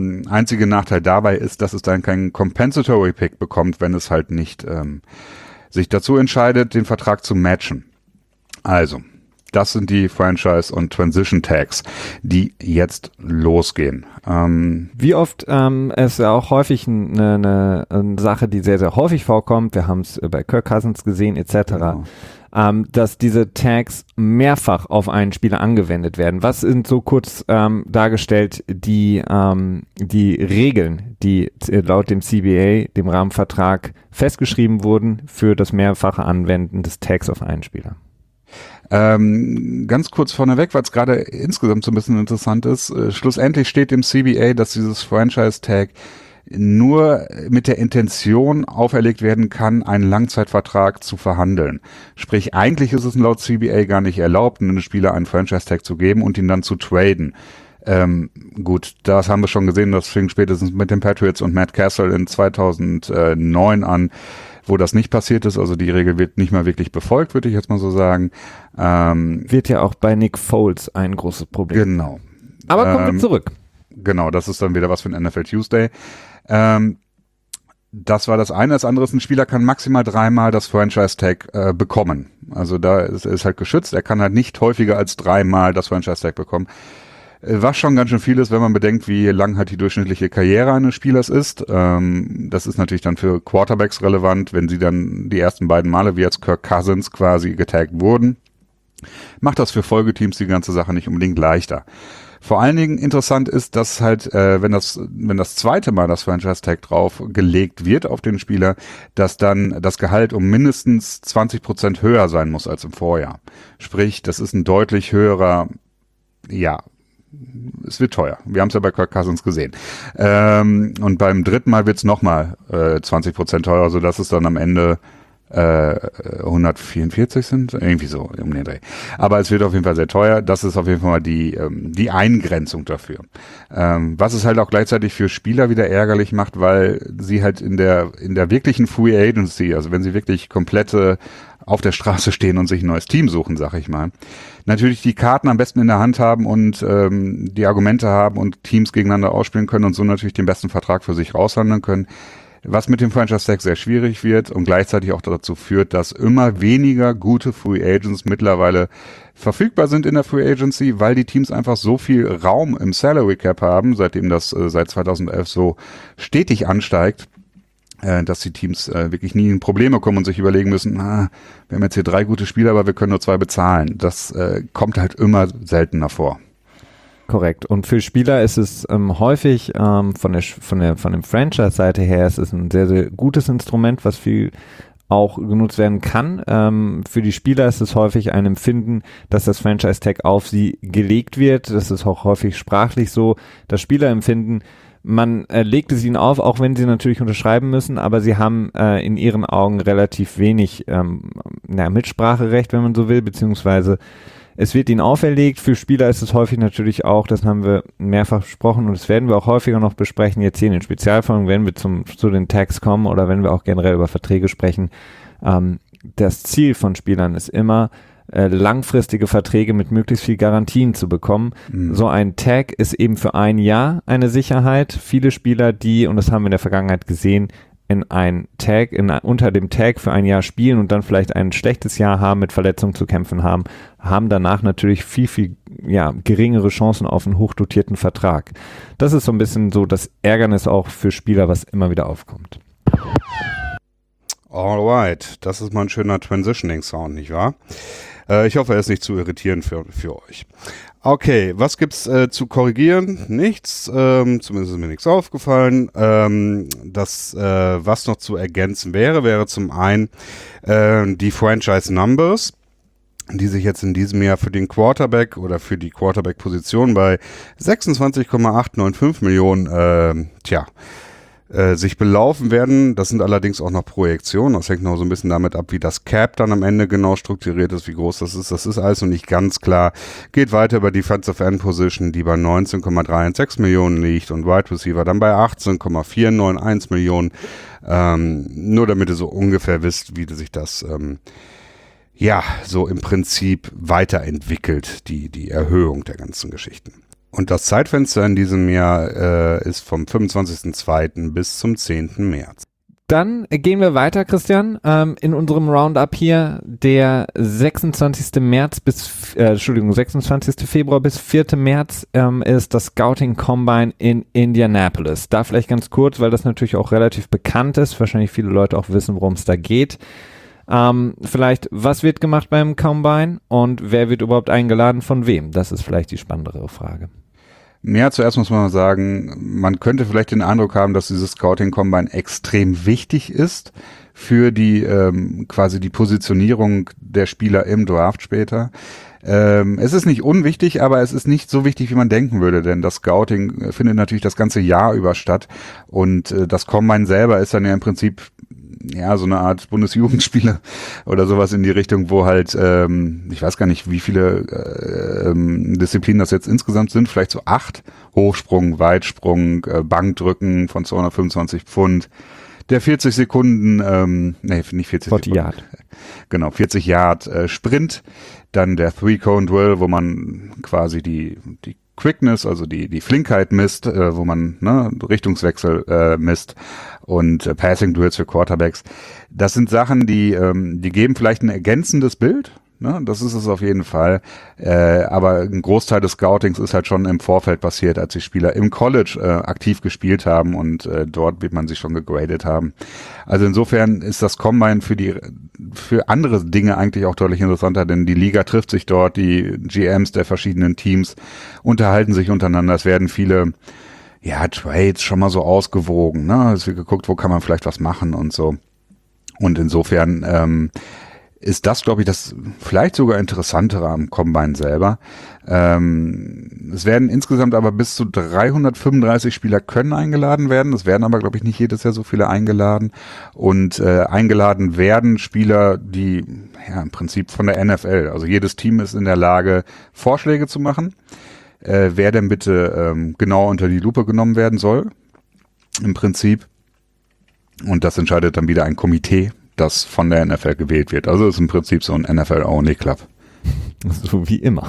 A: Einziger Nachteil dabei ist, dass es dann keinen Compensatory Pick bekommt, wenn es halt nicht sich dazu entscheidet, den Vertrag zu matchen. Also, das sind die Franchise- und Transition-Tags, die jetzt losgehen.
B: Wie oft ist ja auch häufig eine Sache, die sehr, sehr häufig vorkommt, wir haben es bei Kirk Cousins gesehen etc.,
A: Genau.
B: Dass diese Tags mehrfach auf einen Spieler angewendet werden. Was sind so kurz dargestellt die Regeln, die laut dem CBA, dem Rahmenvertrag, festgeschrieben wurden für das mehrfache Anwenden des Tags auf einen Spieler?
A: Ganz kurz vorneweg, weil es gerade insgesamt so ein bisschen interessant ist, schlussendlich steht im CBA, dass dieses Franchise-Tag nur mit der Intention auferlegt werden kann, einen Langzeitvertrag zu verhandeln. Sprich, eigentlich ist es laut CBA gar nicht erlaubt, einem Spieler einen Franchise-Tag zu geben und ihn dann zu traden. Gut, das haben wir schon gesehen, das fing spätestens mit den Patriots und Matt Castle in 2009 an, wo das nicht passiert ist. Also die Regel wird nicht mal wirklich befolgt, würde ich jetzt mal so sagen.
B: Wird ja auch bei Nick Foles ein großes Problem.
A: Genau.
B: Aber kommen wir zurück.
A: Genau, das ist dann wieder was für ein NFL Tuesday. Das war das eine. Das andere ist, ein Spieler kann maximal 3-mal das Franchise-Tag bekommen. Also da ist halt geschützt. Er kann halt nicht häufiger als 3-mal das Franchise-Tag bekommen. Was schon ganz schön viel ist, wenn man bedenkt, wie lang halt die durchschnittliche Karriere eines Spielers ist. Das ist natürlich dann für Quarterbacks relevant, wenn sie dann die ersten beiden Male, wie jetzt Kirk Cousins, quasi getaggt wurden. Macht das für Folgeteams die ganze Sache nicht unbedingt leichter. Vor allen Dingen interessant ist, dass halt, wenn das zweite Mal das Franchise-Tag drauf gelegt wird auf den Spieler, dass dann das Gehalt um mindestens 20% höher sein muss als im Vorjahr. Sprich, das ist ein deutlich höherer, ja, es wird teuer. Wir haben es ja bei Kirk Cousins gesehen. Und beim dritten Mal wird es nochmal 20% teurer, sodass es dann am Ende 144 sind, irgendwie so um den Dreh. Aber es wird auf jeden Fall sehr teuer. Das ist auf jeden Fall mal die Eingrenzung dafür. Was es halt auch gleichzeitig für Spieler wieder ärgerlich macht, weil sie halt in der wirklichen Free Agency, also wenn sie wirklich komplette auf der Straße stehen und sich ein neues Team suchen, sag ich mal, natürlich die Karten am besten in der Hand haben und die Argumente haben und Teams gegeneinander ausspielen können und so natürlich den besten Vertrag für sich raushandeln können. Was mit dem Franchise-Tag sehr schwierig wird und gleichzeitig auch dazu führt, dass immer weniger gute Free Agents mittlerweile verfügbar sind in der Free Agency, weil die Teams einfach so viel Raum im Salary Cap haben, seitdem das seit 2011 so stetig ansteigt, dass die Teams wirklich nie in Probleme kommen und sich überlegen müssen, wir haben jetzt hier 3 gute Spieler, aber wir können nur 2 bezahlen. Das kommt halt immer seltener vor.
B: Korrekt. Und für Spieler ist es häufig von dem Franchise-Seite her ist es ein sehr, sehr gutes Instrument, was viel auch genutzt werden kann. Für die Spieler ist es häufig ein Empfinden, dass das Franchise-Tag auf sie gelegt wird. Das ist auch häufig sprachlich so, dass Spieler empfinden, man legt es ihnen auf, auch wenn sie natürlich unterschreiben müssen, aber sie haben in ihren Augen relativ wenig Mitspracherecht, wenn man so will, beziehungsweise es wird ihnen auferlegt. Für Spieler ist es häufig natürlich auch, das haben wir mehrfach besprochen und das werden wir auch häufiger noch besprechen, jetzt hier in den Spezialfolgen, wenn wir zu den Tags kommen oder wenn wir auch generell über Verträge sprechen. Das Ziel von Spielern ist immer, langfristige Verträge mit möglichst viel Garantien zu bekommen. So ein Tag ist eben für ein Jahr eine Sicherheit. Viele Spieler, und das haben wir in der Vergangenheit gesehen, unter dem Tag für ein Jahr spielen und dann vielleicht ein schlechtes Jahr haben, mit Verletzungen zu kämpfen haben danach natürlich viel, viel geringere Chancen auf einen hochdotierten Vertrag. Das ist so ein bisschen so das Ärgernis auch für Spieler, was immer wieder aufkommt.
A: Alright, das ist mal ein schöner Transitioning-Sound, nicht wahr? Ich hoffe, er ist nicht zu irritierend für euch. Okay, was gibt's zu korrigieren? Nichts, zumindest ist mir nichts aufgefallen. Was noch zu ergänzen wäre zum einen die Franchise Numbers, die sich jetzt in diesem Jahr für den Quarterback oder für die Quarterback-Position bei 26,895 Millionen sich belaufen werden. Das sind allerdings auch noch Projektionen. Das hängt noch so ein bisschen damit ab, wie das Cap dann am Ende genau strukturiert ist, wie groß das ist. Das ist alles noch nicht ganz klar. Geht weiter über Defensive End Position, die bei 19,316 Millionen liegt und Wide Receiver dann bei 18,491 Millionen. Nur damit ihr so ungefähr wisst, wie sich das so im Prinzip weiterentwickelt, die Erhöhung der ganzen Geschichten. Und das Zeitfenster in diesem Jahr ist vom 25.02. bis zum 10. März.
B: Dann gehen wir weiter, Christian, in unserem Roundup hier. Der 26. Februar bis 4. März ist das Scouting Combine in Indianapolis. Da vielleicht ganz kurz, weil das natürlich auch relativ bekannt ist, wahrscheinlich viele Leute auch wissen, worum es da geht. Vielleicht, was wird gemacht beim Combine und wer wird überhaupt eingeladen, von wem? Das ist vielleicht die spannendere Frage.
A: Ja, zuerst muss man mal sagen, man könnte vielleicht den Eindruck haben, dass dieses Scouting Combine extrem wichtig ist für die quasi die Positionierung der Spieler im Draft später. Es ist nicht unwichtig, aber es ist nicht so wichtig, wie man denken würde, denn das Scouting findet natürlich das ganze Jahr über statt und das Combine selber ist dann ja im Prinzip ja so eine Art Bundesjugendspiele oder sowas in die Richtung, wo halt, ich weiß gar nicht, wie viele Disziplinen das jetzt insgesamt sind, vielleicht so 8, Hochsprung, Weitsprung, Bankdrücken von 225 Pfund, der 40 Sekunden, nicht 40 Sekunden.
B: Yard.
A: Genau, 40 Yard Sprint, dann der Three-Cone-Drill, wo man quasi die Quickness, also die Flinkheit misst, wo man Richtungswechsel misst und Passing Drills für Quarterbacks. Das sind Sachen, die geben vielleicht ein ergänzendes Bild. Ne? Das ist es auf jeden Fall. Aber ein Großteil des Scoutings ist halt schon im Vorfeld passiert, als die Spieler im College aktiv gespielt haben und dort wird man sich schon gegradet haben. Also insofern ist das Combine für andere Dinge eigentlich auch deutlich interessanter, denn die Liga trifft sich dort, die GMs der verschiedenen Teams unterhalten sich untereinander. Es werden viele Trades schon mal so ausgewogen. Ne? Es wird geguckt, wo kann man vielleicht was machen und so. Und insofern ist das, glaube ich, das vielleicht sogar Interessantere am Combine selber. Es werden insgesamt aber bis zu 335 Spieler können eingeladen werden. Es werden aber, glaube ich, nicht jedes Jahr so viele eingeladen. Und eingeladen werden Spieler, die im Prinzip von der NFL, also jedes Team ist in der Lage, Vorschläge zu machen, wer denn bitte genau unter die Lupe genommen werden soll, im Prinzip. Und das entscheidet dann wieder ein Komitee, das von der NFL gewählt wird. Also ist im Prinzip so ein NFL-Only-Club.
B: So wie immer.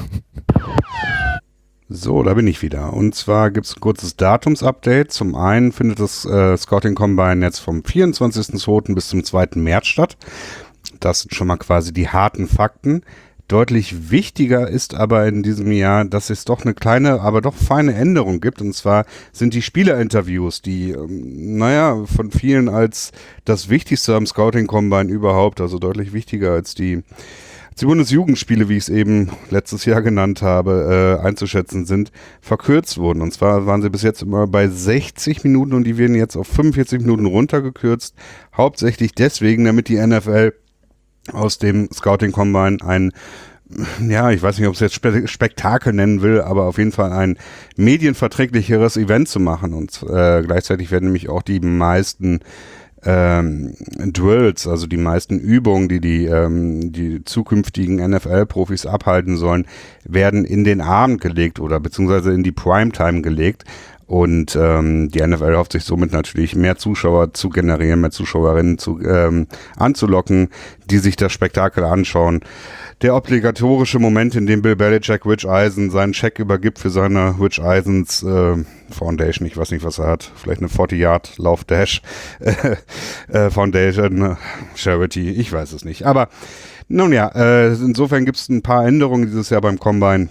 A: So, da bin ich wieder. Und zwar gibt es ein kurzes Datumsupdate. Zum einen findet das Scouting Combine jetzt vom 24.02. bis zum 2. März statt. Das sind schon mal quasi die harten Fakten. Deutlich wichtiger ist aber in diesem Jahr, dass es doch eine kleine, aber doch feine Änderung gibt. Und zwar sind die Spielerinterviews, die, von vielen als das Wichtigste am Scouting Combine überhaupt, also deutlich wichtiger als die Bundesjugendspiele, wie ich es eben letztes Jahr genannt habe, einzuschätzen sind, verkürzt wurden. Und zwar waren sie bis jetzt immer bei 60 Minuten und die werden jetzt auf 45 Minuten runtergekürzt. Hauptsächlich deswegen, damit die NFL aus dem Scouting Combine ich weiß nicht, ob es jetzt Spektakel nennen will, aber auf jeden Fall ein medienverträglicheres Event zu machen. Und gleichzeitig werden nämlich auch die meisten Drills, also die meisten Übungen, die zukünftigen NFL-Profis abhalten sollen, werden in den Abend gelegt oder beziehungsweise in die Primetime gelegt. Und die NFL hofft sich somit natürlich mehr Zuschauer zu generieren, mehr Zuschauerinnen anzulocken, die sich das Spektakel anschauen. Der obligatorische Moment, in dem Bill Belichick Rich Eisen seinen Scheck übergibt für seine Rich Eisens Foundation, ich weiß nicht, was er hat, vielleicht eine 40-Yard-Lauf-Dash Foundation, Charity, ich weiß es nicht. Aber nun ja, insofern gibt es ein paar Änderungen dieses Jahr beim Combine.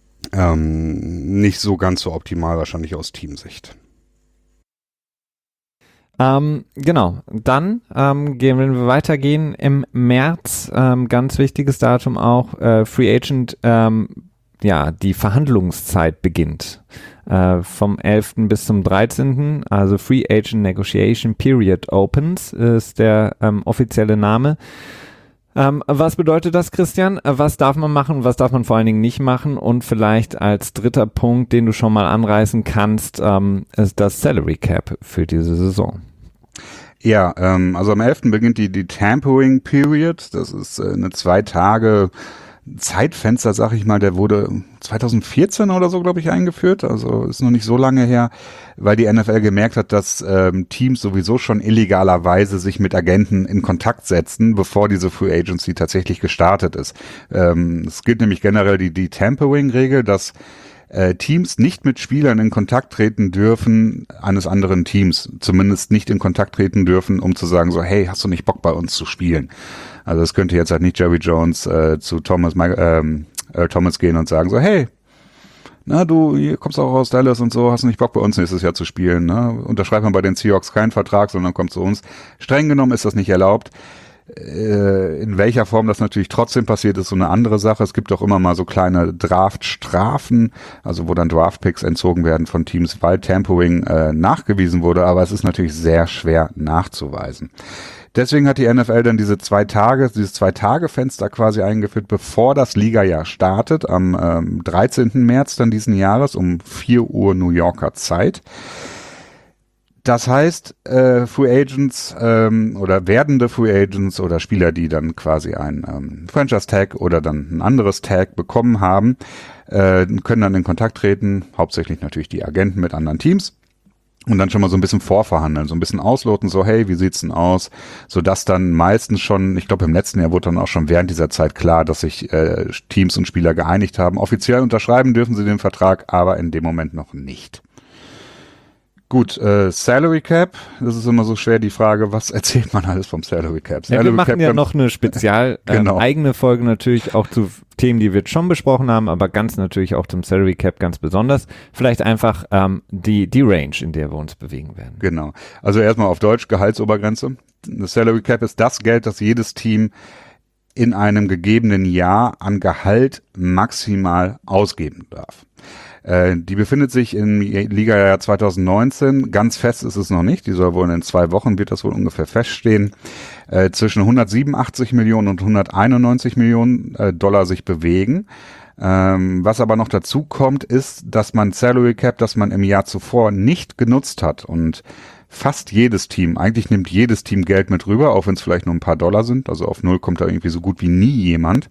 A: Nicht so ganz so optimal wahrscheinlich aus Teamsicht.
B: Genau, dann wenn wir weitergehen im März, ganz wichtiges Datum auch, Free Agent, die Verhandlungszeit beginnt vom 11. bis zum 13., also Free Agent Negotiation Period Opens ist der offizielle Name. Was bedeutet das, Christian? Was darf man machen, was darf man vor allen Dingen nicht machen? Und vielleicht als dritter Punkt, den du schon mal anreißen kannst, ist das Salary Cap für diese Saison.
A: Ja, also am 11. beginnt die Tampering Period. Das ist eine 2 Tage Zeitfenster, sag ich mal, der wurde 2014 oder so, glaube ich, eingeführt. Also ist noch nicht so lange her, weil die NFL gemerkt hat, dass Teams sowieso schon illegalerweise sich mit Agenten in Kontakt setzen, bevor diese Free Agency tatsächlich gestartet ist. Es gilt nämlich generell die Tampering-Regel, dass Teams nicht mit Spielern in Kontakt treten dürfen eines anderen Teams, zumindest nicht in Kontakt treten dürfen, um zu sagen so, hey, hast du nicht Bock bei uns zu spielen? Also es könnte jetzt halt nicht Jerry Jones zu Thomas gehen und sagen so, hey, na du kommst auch aus Dallas und so, hast du nicht Bock bei uns nächstes Jahr zu spielen? Ne? Unterschreibt man bei den Seahawks keinen Vertrag, sondern kommt zu uns. Streng genommen ist das nicht erlaubt. In welcher Form das natürlich trotzdem passiert, ist so eine andere Sache. Es gibt auch immer mal so kleine Draftstrafen, also wo dann Draftpicks entzogen werden von Teams, weil Tampering nachgewiesen wurde, aber es ist natürlich sehr schwer nachzuweisen. Deswegen hat die NFL dann dieses 2-Tage-Fenster quasi eingeführt, bevor das Ligajahr startet, am 13. März dann diesen Jahres um 4 Uhr New Yorker Zeit. Das heißt, Free Agents oder werdende Free Agents oder Spieler, die dann quasi ein Franchise-Tag oder dann ein anderes Tag bekommen haben, können dann in Kontakt treten, hauptsächlich natürlich die Agenten mit anderen Teams und dann schon mal so ein bisschen vorverhandeln, so ein bisschen ausloten, so hey, wie sieht's denn aus, sodass dann meistens schon, ich glaube im letzten Jahr wurde dann auch schon während dieser Zeit klar, dass sich Teams und Spieler geeinigt haben. Offiziell unterschreiben dürfen sie den Vertrag, aber in dem Moment noch nicht. Gut, Salary Cap, das ist immer so schwer die Frage, was erzählt man alles vom Salary Cap?
B: Ja, wir machen ja noch eine spezial eigene Folge natürlich auch zu Themen, die wir jetzt schon besprochen haben, aber ganz natürlich auch zum Salary Cap ganz besonders. Vielleicht einfach die Range, in der wir uns bewegen werden.
A: Genau, also erstmal auf Deutsch, Gehaltsobergrenze. Das Salary Cap ist das Geld, das jedes Team in einem gegebenen Jahr an Gehalt maximal ausgeben darf. Die befindet sich im Ligajahr 2019. Ganz fest ist es noch nicht. Die soll wohl in 2 Wochen, wird das wohl ungefähr feststehen, zwischen 187 Millionen und 191 Millionen Dollar sich bewegen. Was aber noch dazu kommt, ist, dass man Salary Cap, das man im Jahr zuvor nicht genutzt hat und fast jedes Team, eigentlich nimmt jedes Team Geld mit rüber, auch wenn es vielleicht nur ein paar Dollar sind, also auf 0 kommt da irgendwie so gut wie nie jemand.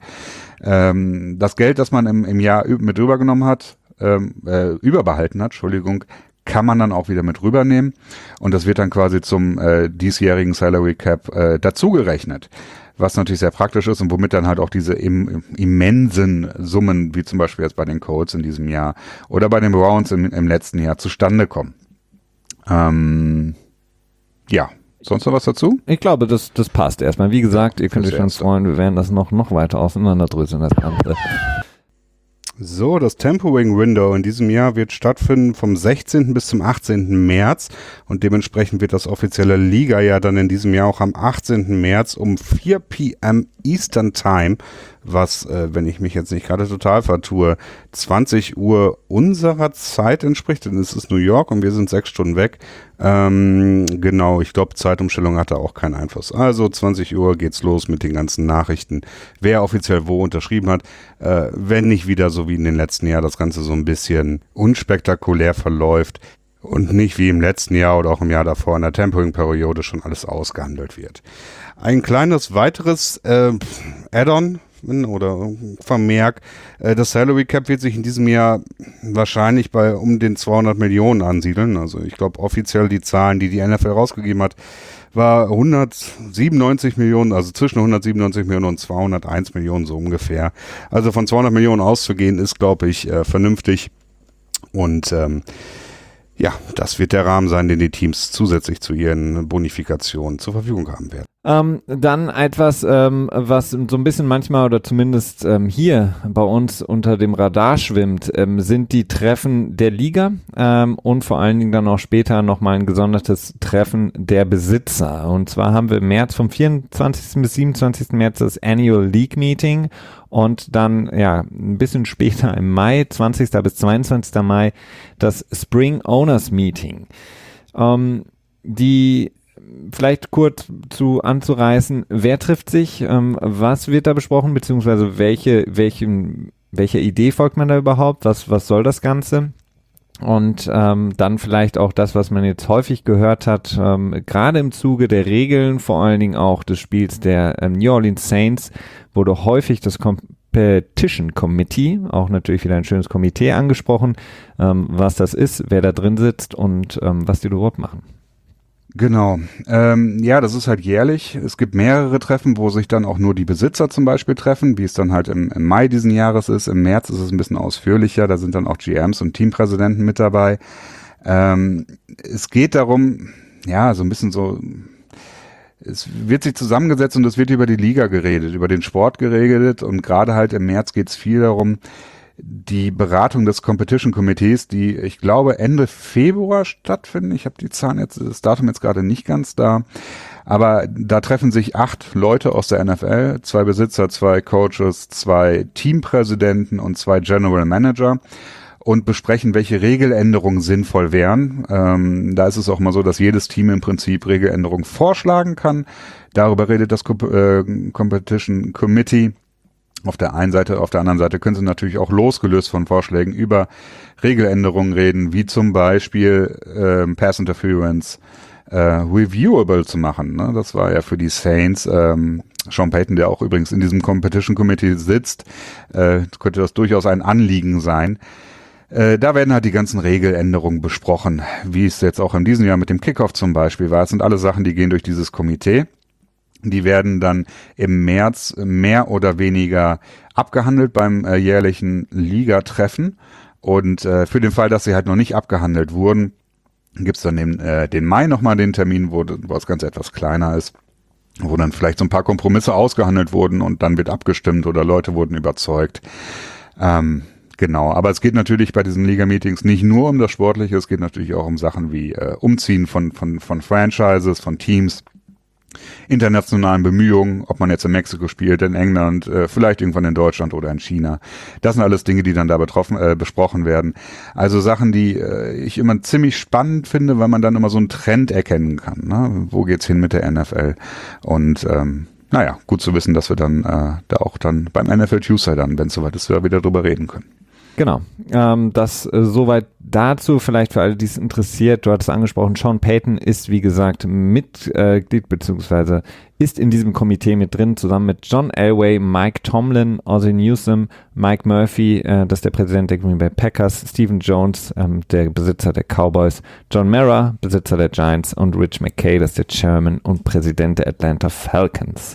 A: Das Geld, das man im Jahr mit rübergenommen hat, überbehalten hat, kann man dann auch wieder mit rübernehmen und das wird dann quasi zum diesjährigen Salary Cap dazugerechnet, was natürlich sehr praktisch ist und womit dann halt auch diese immensen Summen, wie zum Beispiel jetzt bei den Colts in diesem Jahr oder bei den Browns im letzten Jahr zustande kommen. Ja, sonst noch was dazu?
B: Ich glaube, das passt erstmal. Wie gesagt, ihr könnt euch schon freuen, wir werden das noch weiter auseinanderdröseln, das Ganze.
A: So, das Tampering Window in diesem Jahr wird stattfinden vom 16. bis zum 18. März und dementsprechend wird das offizielle Ligajahr dann in diesem Jahr auch am 18. März um 4 p.m. Eastern Time, was, wenn ich mich jetzt nicht gerade total vertue, 20 Uhr unserer Zeit entspricht, denn es ist New York und wir sind 6 Stunden weg. Genau, ich glaube, Zeitumstellung hat da auch keinen Einfluss. Also 20 Uhr geht's los mit den ganzen Nachrichten, wer offiziell wo unterschrieben hat, wenn nicht wieder so wie in den letzten Jahren das Ganze so ein bisschen unspektakulär verläuft und nicht wie im letzten Jahr oder auch im Jahr davor in der Tampering-Periode schon alles ausgehandelt wird. Ein kleines weiteres Add-on oder Vermerk, das Salary Cap wird sich in diesem Jahr wahrscheinlich bei um den 200 Millionen ansiedeln. Also ich glaube offiziell die Zahlen, die NFL rausgegeben hat, war 197 Millionen, also zwischen 197 Millionen und 201 Millionen so ungefähr. Also von 200 Millionen auszugehen ist, glaube ich, vernünftig und ja, das wird der Rahmen sein, den die Teams zusätzlich zu ihren Bonifikationen zur Verfügung haben werden.
B: Dann etwas, was so ein bisschen manchmal oder zumindest hier bei uns unter dem Radar schwimmt, sind die Treffen der Liga und vor allen Dingen dann auch später nochmal ein gesondertes Treffen der Besitzer. Und zwar haben wir im März vom 24. bis 27. März das Annual League Meeting und dann ja ein bisschen später im Mai, 20. bis 22. Mai, das Spring Owners Meeting. Die vielleicht kurz anzureißen, wer trifft sich, was wird da besprochen, beziehungsweise welcher Idee folgt man da überhaupt, was soll das Ganze? Und dann vielleicht auch das, was man jetzt häufig gehört hat, gerade im Zuge der Regeln, vor allen Dingen auch des Spiels der New Orleans Saints, wurde häufig das Competition Committee, auch natürlich wieder ein schönes Komitee angesprochen, was das ist, wer da drin sitzt und was die dort machen.
A: Genau. Ja, das ist halt jährlich. Es gibt mehrere Treffen, wo sich dann auch nur die Besitzer zum Beispiel treffen, wie es dann halt im Mai diesen Jahres ist. Im März ist es ein bisschen ausführlicher. Da sind dann auch GMs und Teampräsidenten mit dabei. Es geht darum, ja, so ein bisschen so, es wird sich zusammengesetzt und es wird über die Liga geredet, über den Sport geredet und gerade halt im März geht es viel darum, die Beratung des Competition Committees, die ich glaube Ende Februar stattfinden. Ich habe die Zahlen jetzt, das Datum jetzt gerade nicht ganz da. Aber da treffen sich 8 Leute aus der NFL, 2 Besitzer, 2 Coaches, 2 Teampräsidenten und 2 General Manager und besprechen, welche Regeländerungen sinnvoll wären. Da ist es auch mal so, dass jedes Team im Prinzip Regeländerungen vorschlagen kann. Darüber redet das Competition Committee. Auf der einen Seite, auf der anderen Seite können sie natürlich auch losgelöst von Vorschlägen über Regeländerungen reden, wie zum Beispiel Pass Interference reviewable zu machen. Ne? Das war ja für die Saints, Sean Payton, der auch übrigens in diesem Competition Committee sitzt, könnte das durchaus ein Anliegen sein. Da werden halt die ganzen Regeländerungen besprochen, wie es jetzt auch in diesem Jahr mit dem Kickoff zum Beispiel war. Es sind alle Sachen, die gehen durch dieses Komitee. Die werden dann im März mehr oder weniger abgehandelt beim jährlichen Ligatreffen. Und für den Fall, dass sie halt noch nicht abgehandelt wurden, gibt's dann den Mai nochmal den Termin, wo das Ganze etwas kleiner ist, wo dann vielleicht so ein paar Kompromisse ausgehandelt wurden und dann wird abgestimmt oder Leute wurden überzeugt. Genau, aber es geht natürlich bei diesen Liga-Meetings nicht nur um das Sportliche, es geht natürlich auch um Sachen wie Umziehen von Franchises, von Teams, internationalen Bemühungen, ob man jetzt in Mexiko spielt, in England, vielleicht irgendwann in Deutschland oder in China. Das sind alles Dinge, die dann da besprochen werden. Also Sachen, die ich immer ziemlich spannend finde, weil man dann immer so einen Trend erkennen kann. Ne? Wo geht's hin mit der NFL? Und naja, gut zu wissen, dass wir dann da auch dann beim NFL Tuesday dann, wenn es soweit ist, wieder drüber reden können.
B: Genau, das soweit dazu, vielleicht für alle, die es interessiert, du hattest angesprochen, Sean Payton ist wie gesagt Mitglied beziehungsweise ist in diesem Komitee mit drin, zusammen mit John Elway, Mike Tomlin, Ozzie Newsome, Mike Murphy, das ist der Präsident der Green Bay Packers, Stephen Jones, der Besitzer der Cowboys, John Mara, Besitzer der Giants und Rich McKay, das ist der Chairman und Präsident der Atlanta Falcons.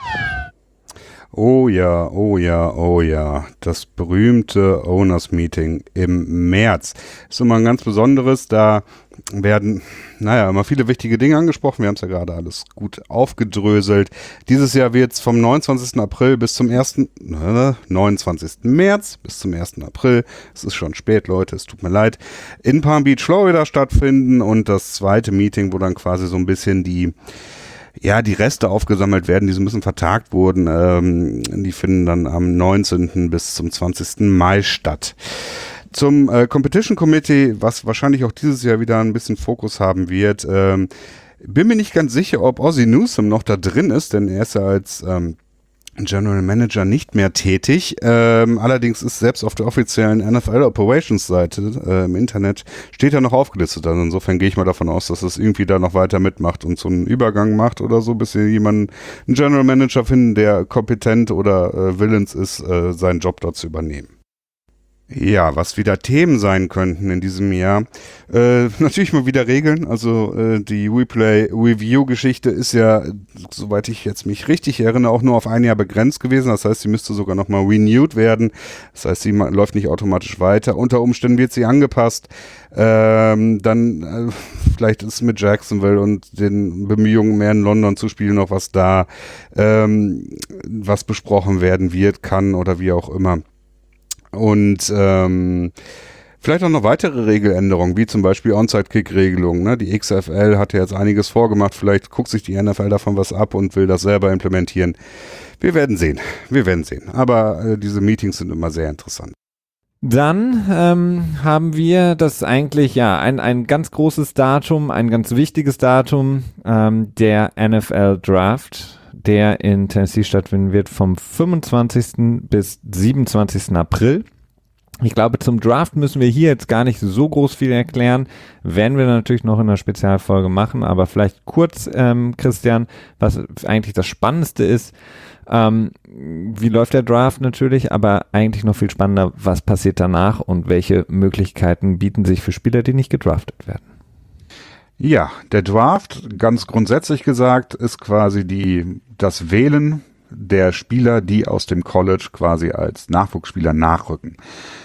A: Oh ja, oh ja, oh ja. Das berühmte Owners Meeting im März. Ist immer ein ganz besonderes. Da werden, immer viele wichtige Dinge angesprochen. Wir haben es ja gerade alles gut aufgedröselt. Dieses Jahr wird es vom 29. April bis zum 29. März bis zum 1. April. Es ist schon spät, Leute, es tut mir leid. In Palm Beach, Florida stattfinden und das zweite Meeting, wo dann quasi so ein bisschen die Reste aufgesammelt werden, die so ein bisschen vertagt wurden, die finden dann am 19. bis zum 20. Mai statt. Zum Competition Committee, was wahrscheinlich auch dieses Jahr wieder ein bisschen Fokus haben wird, bin mir nicht ganz sicher, ob Ozzie Newsome noch da drin ist, denn er ist ja als General Manager nicht mehr tätig. Allerdings ist selbst auf der offiziellen NFL Operations Seite im Internet steht er noch aufgelistet. Also insofern gehe ich mal davon aus, dass es irgendwie da noch weiter mitmacht und so einen Übergang macht oder so, bis wir jemanden, einen General Manager finden, der kompetent oder willens ist, seinen Job dort zu übernehmen. Ja, was wieder Themen sein könnten in diesem Jahr. Natürlich mal wieder Regeln. Also die Replay-Review-Geschichte ist ja, soweit ich jetzt mich richtig erinnere, auch nur auf ein Jahr begrenzt gewesen. Das heißt, sie müsste sogar nochmal renewed werden. Das heißt, sie läuft nicht automatisch weiter. Unter Umständen wird sie angepasst. Dann vielleicht ist mit Jacksonville und den Bemühungen, mehr in London zu spielen, noch was da, was besprochen werden wird, kann oder wie auch immer. Und vielleicht auch noch weitere Regeländerungen, wie zum Beispiel Onside-Kick-Regelungen. Ne? Die XFL hat ja jetzt einiges vorgemacht. Vielleicht guckt sich die NFL davon was ab und will das selber implementieren. Wir werden sehen. Aber diese Meetings sind immer sehr interessant.
B: Dann haben wir das eigentlich ein ganz großes Datum, ein ganz wichtiges Datum, der NFL Draft, der in Tennessee stattfinden wird vom 25. bis 27. April. Ich glaube, zum Draft müssen wir hier jetzt gar nicht so groß viel erklären. Werden wir natürlich noch in einer Spezialfolge machen, aber vielleicht kurz, Christian, was eigentlich das Spannendste ist. Wie läuft der Draft natürlich, aber eigentlich noch viel spannender, was passiert danach und welche Möglichkeiten bieten sich für Spieler, die nicht gedraftet werden.
A: Ja, der Draft, ganz grundsätzlich gesagt, ist quasi das Wählen der Spieler, die aus dem College quasi als Nachwuchsspieler nachrücken.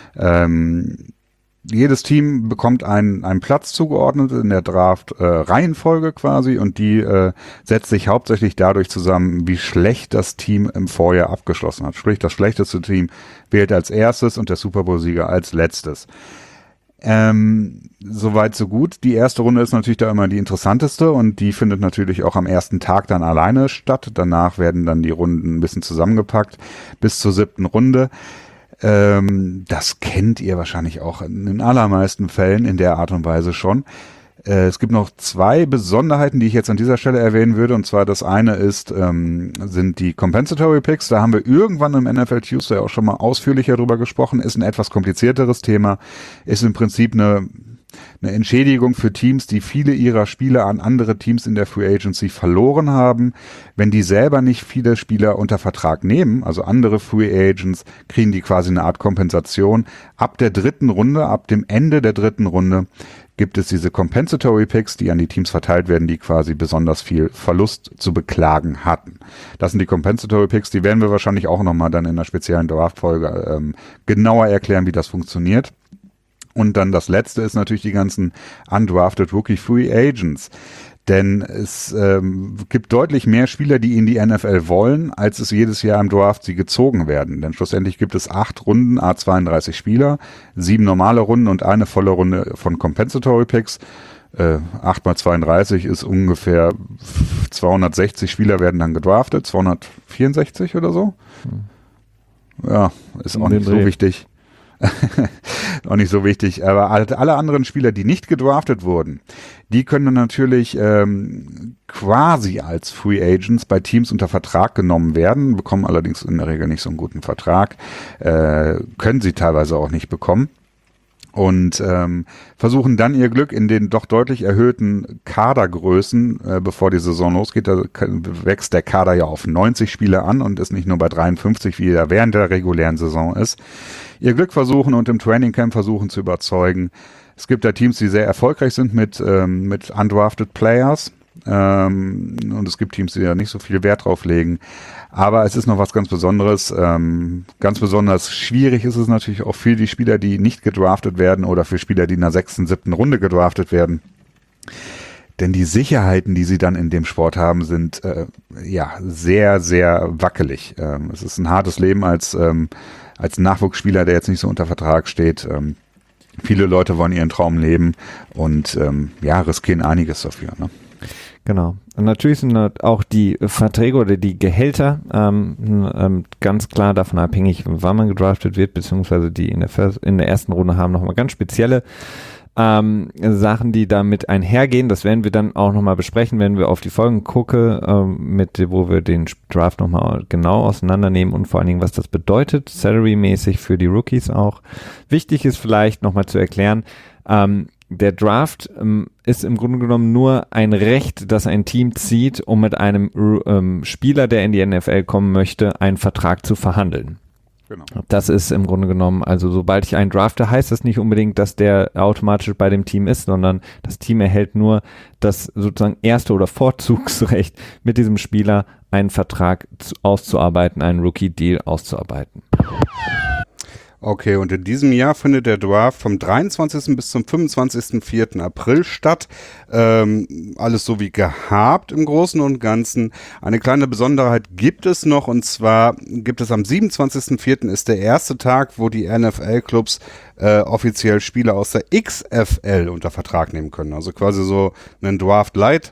A: Jedes Team bekommt einen Platz zugeordnet in der Draft-Reihenfolge quasi und die setzt sich hauptsächlich dadurch zusammen, wie schlecht das Team im Vorjahr abgeschlossen hat. Sprich, das schlechteste Team wählt als erstes und der Super Bowl-Sieger als letztes. Soweit so gut. Die erste Runde ist natürlich da immer die interessanteste und die findet natürlich auch am ersten Tag dann alleine statt. Danach werden dann die Runden ein bisschen zusammengepackt bis zur 7. Runde. Das kennt ihr wahrscheinlich auch in den allermeisten Fällen in der Art und Weise schon. Es gibt noch 2 Besonderheiten, die ich jetzt an dieser Stelle erwähnen würde. Und zwar das eine sind die Compensatory Picks. Da haben wir irgendwann im NFL Tuesday auch schon mal ausführlicher drüber gesprochen. Ist ein etwas komplizierteres Thema. Ist im Prinzip eine Entschädigung für Teams, die viele ihrer Spieler an andere Teams in der Free Agency verloren haben. Wenn die selber nicht viele Spieler unter Vertrag nehmen, also andere Free Agents, kriegen die quasi eine Art Kompensation. Ab der 3. Runde, ab dem Ende der 3. Runde gibt es diese Compensatory Picks, die an die Teams verteilt werden, die quasi besonders viel Verlust zu beklagen hatten. Das sind die Compensatory Picks, die werden wir wahrscheinlich auch nochmal dann in einer speziellen Draft-Folge genauer erklären, wie das funktioniert. Und dann das letzte ist natürlich die ganzen undrafted Rookie Free Agents. Denn es gibt deutlich mehr Spieler, die in die NFL wollen, als es jedes Jahr im Draft sie gezogen werden. Denn schlussendlich gibt es 8 Runden, 32 Spieler, 7 normale Runden und eine volle Runde von Compensatory Picks. 8 mal 32 ist ungefähr 260 Spieler werden dann gedraftet, 264 oder so. Ja, ist auch nicht so wichtig. Auch nicht so wichtig, aber alle anderen Spieler, die nicht gedraftet wurden, die können dann natürlich quasi als Free Agents bei Teams unter Vertrag genommen werden, bekommen allerdings in der Regel nicht so einen guten Vertrag, können sie teilweise auch nicht bekommen. Und versuchen dann ihr Glück in den doch deutlich erhöhten Kadergrößen, bevor die Saison losgeht. Da wächst der Kader ja auf 90 Spieler an und ist nicht nur bei 53, wie er während der regulären Saison ist. Ihr Glück versuchen und im Trainingcamp versuchen zu überzeugen. Es gibt da Teams, die sehr erfolgreich sind mit undrafted Players. Und es gibt Teams, die da nicht so viel Wert drauf legen. Aber es ist noch was ganz Besonderes. Ganz besonders schwierig ist es natürlich auch für die Spieler, die nicht gedraftet werden oder für Spieler, die in der 6., 7. Runde gedraftet werden. Denn die Sicherheiten, die sie dann in dem Sport haben, sind sehr, sehr wackelig. Es ist ein hartes Leben als Nachwuchsspieler, der jetzt nicht so unter Vertrag steht. Viele Leute wollen ihren Traum leben und riskieren einiges dafür, ne?
B: Genau. Und natürlich sind auch die Verträge oder die Gehälter ganz klar davon abhängig, wann man gedraftet wird, beziehungsweise die in der ersten Runde haben nochmal ganz spezielle Sachen, die damit einhergehen. Das werden wir dann auch nochmal besprechen, wenn wir auf die Folgen gucken, wo wir den Draft nochmal genau auseinandernehmen und vor allen Dingen, was das bedeutet, salary-mäßig für die Rookies auch. Wichtig ist vielleicht nochmal zu erklären, der Draft ist im Grunde genommen nur ein Recht, das ein Team zieht, um mit einem Spieler, der in die NFL kommen möchte, einen Vertrag zu verhandeln. Genau. Das ist im Grunde genommen, also sobald ich einen drafte, heißt das nicht unbedingt, dass der automatisch bei dem Team ist, sondern das Team erhält nur das sozusagen erste oder Vorzugsrecht, mit diesem Spieler einen Vertrag auszuarbeiten, einen Rookie-Deal auszuarbeiten.
A: Okay, und in diesem Jahr findet der Draft vom 23. bis zum 25. April statt. Alles so wie gehabt im Großen und Ganzen. Eine kleine Besonderheit gibt es noch, und zwar gibt es am 27.04. ist der erste Tag, wo die NFL-Clubs offiziell Spieler aus der XFL unter Vertrag nehmen können. Also quasi so einen Draft Light.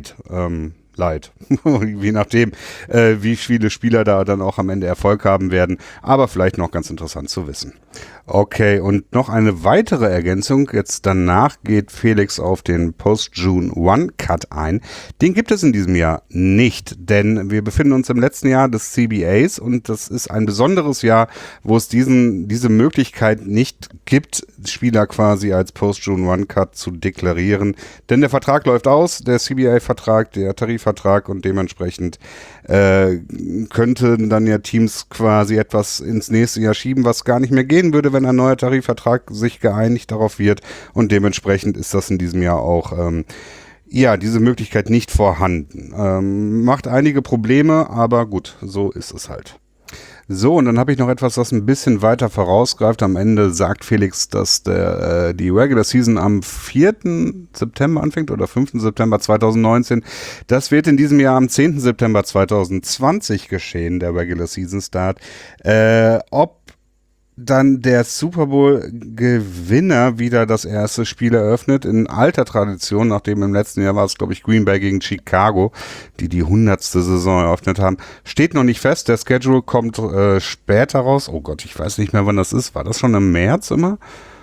A: Je nachdem, wie viele Spieler da dann auch am Ende Erfolg haben werden, aber vielleicht noch ganz interessant zu wissen. Okay, und noch eine weitere Ergänzung. Jetzt danach geht Felix auf den Post-June 1 Cut ein. Den gibt es in diesem Jahr nicht, denn wir befinden uns im letzten Jahr des CBAs und das ist ein besonderes Jahr, wo es diese Möglichkeit nicht gibt, Spieler quasi als Post-June 1 Cut zu deklarieren, denn der Vertrag läuft aus, der CBA-Vertrag, der Tarifvertrag, und dementsprechend könnten dann ja Teams quasi etwas ins nächste Jahr schieben, was gar nicht mehr gehen würde, wenn ein neuer Tarifvertrag sich geeinigt darauf wird, und dementsprechend ist das in diesem Jahr auch ja, diese Möglichkeit nicht vorhanden. Macht einige Probleme, aber gut, so ist es halt. So, und dann habe ich noch etwas, das ein bisschen weiter vorausgreift. Am Ende sagt Felix, dass die Regular Season am 4. September anfängt oder 5. September 2019. Das wird in diesem Jahr am 10. September 2020 geschehen, der Regular Season Start. Ob dann der Super Bowl-Gewinner wieder das erste Spiel eröffnet, in alter Tradition, nachdem im letzten Jahr war es, glaube ich, Green Bay gegen Chicago, die 100. Saison eröffnet haben, steht noch nicht fest. Der Schedule kommt später raus. Oh Gott, ich weiß nicht mehr, wann das ist. War das schon im März immer?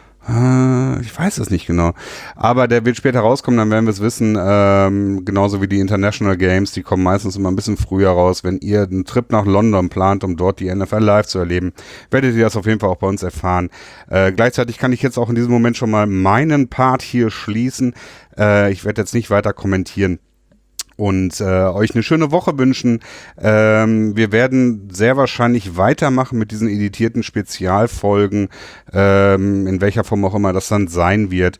A: Ich weiß es nicht genau. Aber der wird später rauskommen, dann werden wir es wissen. Genauso wie die International Games, die kommen meistens immer ein bisschen früher raus. Wenn ihr einen Trip nach London plant, um dort die NFL live zu erleben, werdet ihr das auf jeden Fall auch bei uns erfahren. Gleichzeitig kann ich jetzt auch in diesem Moment schon mal meinen Part hier schließen. Ich werde jetzt nicht weiter kommentieren und euch eine schöne Woche wünschen. Wir werden sehr wahrscheinlich weitermachen mit diesen editierten Spezialfolgen, in welcher Form auch immer das dann sein wird.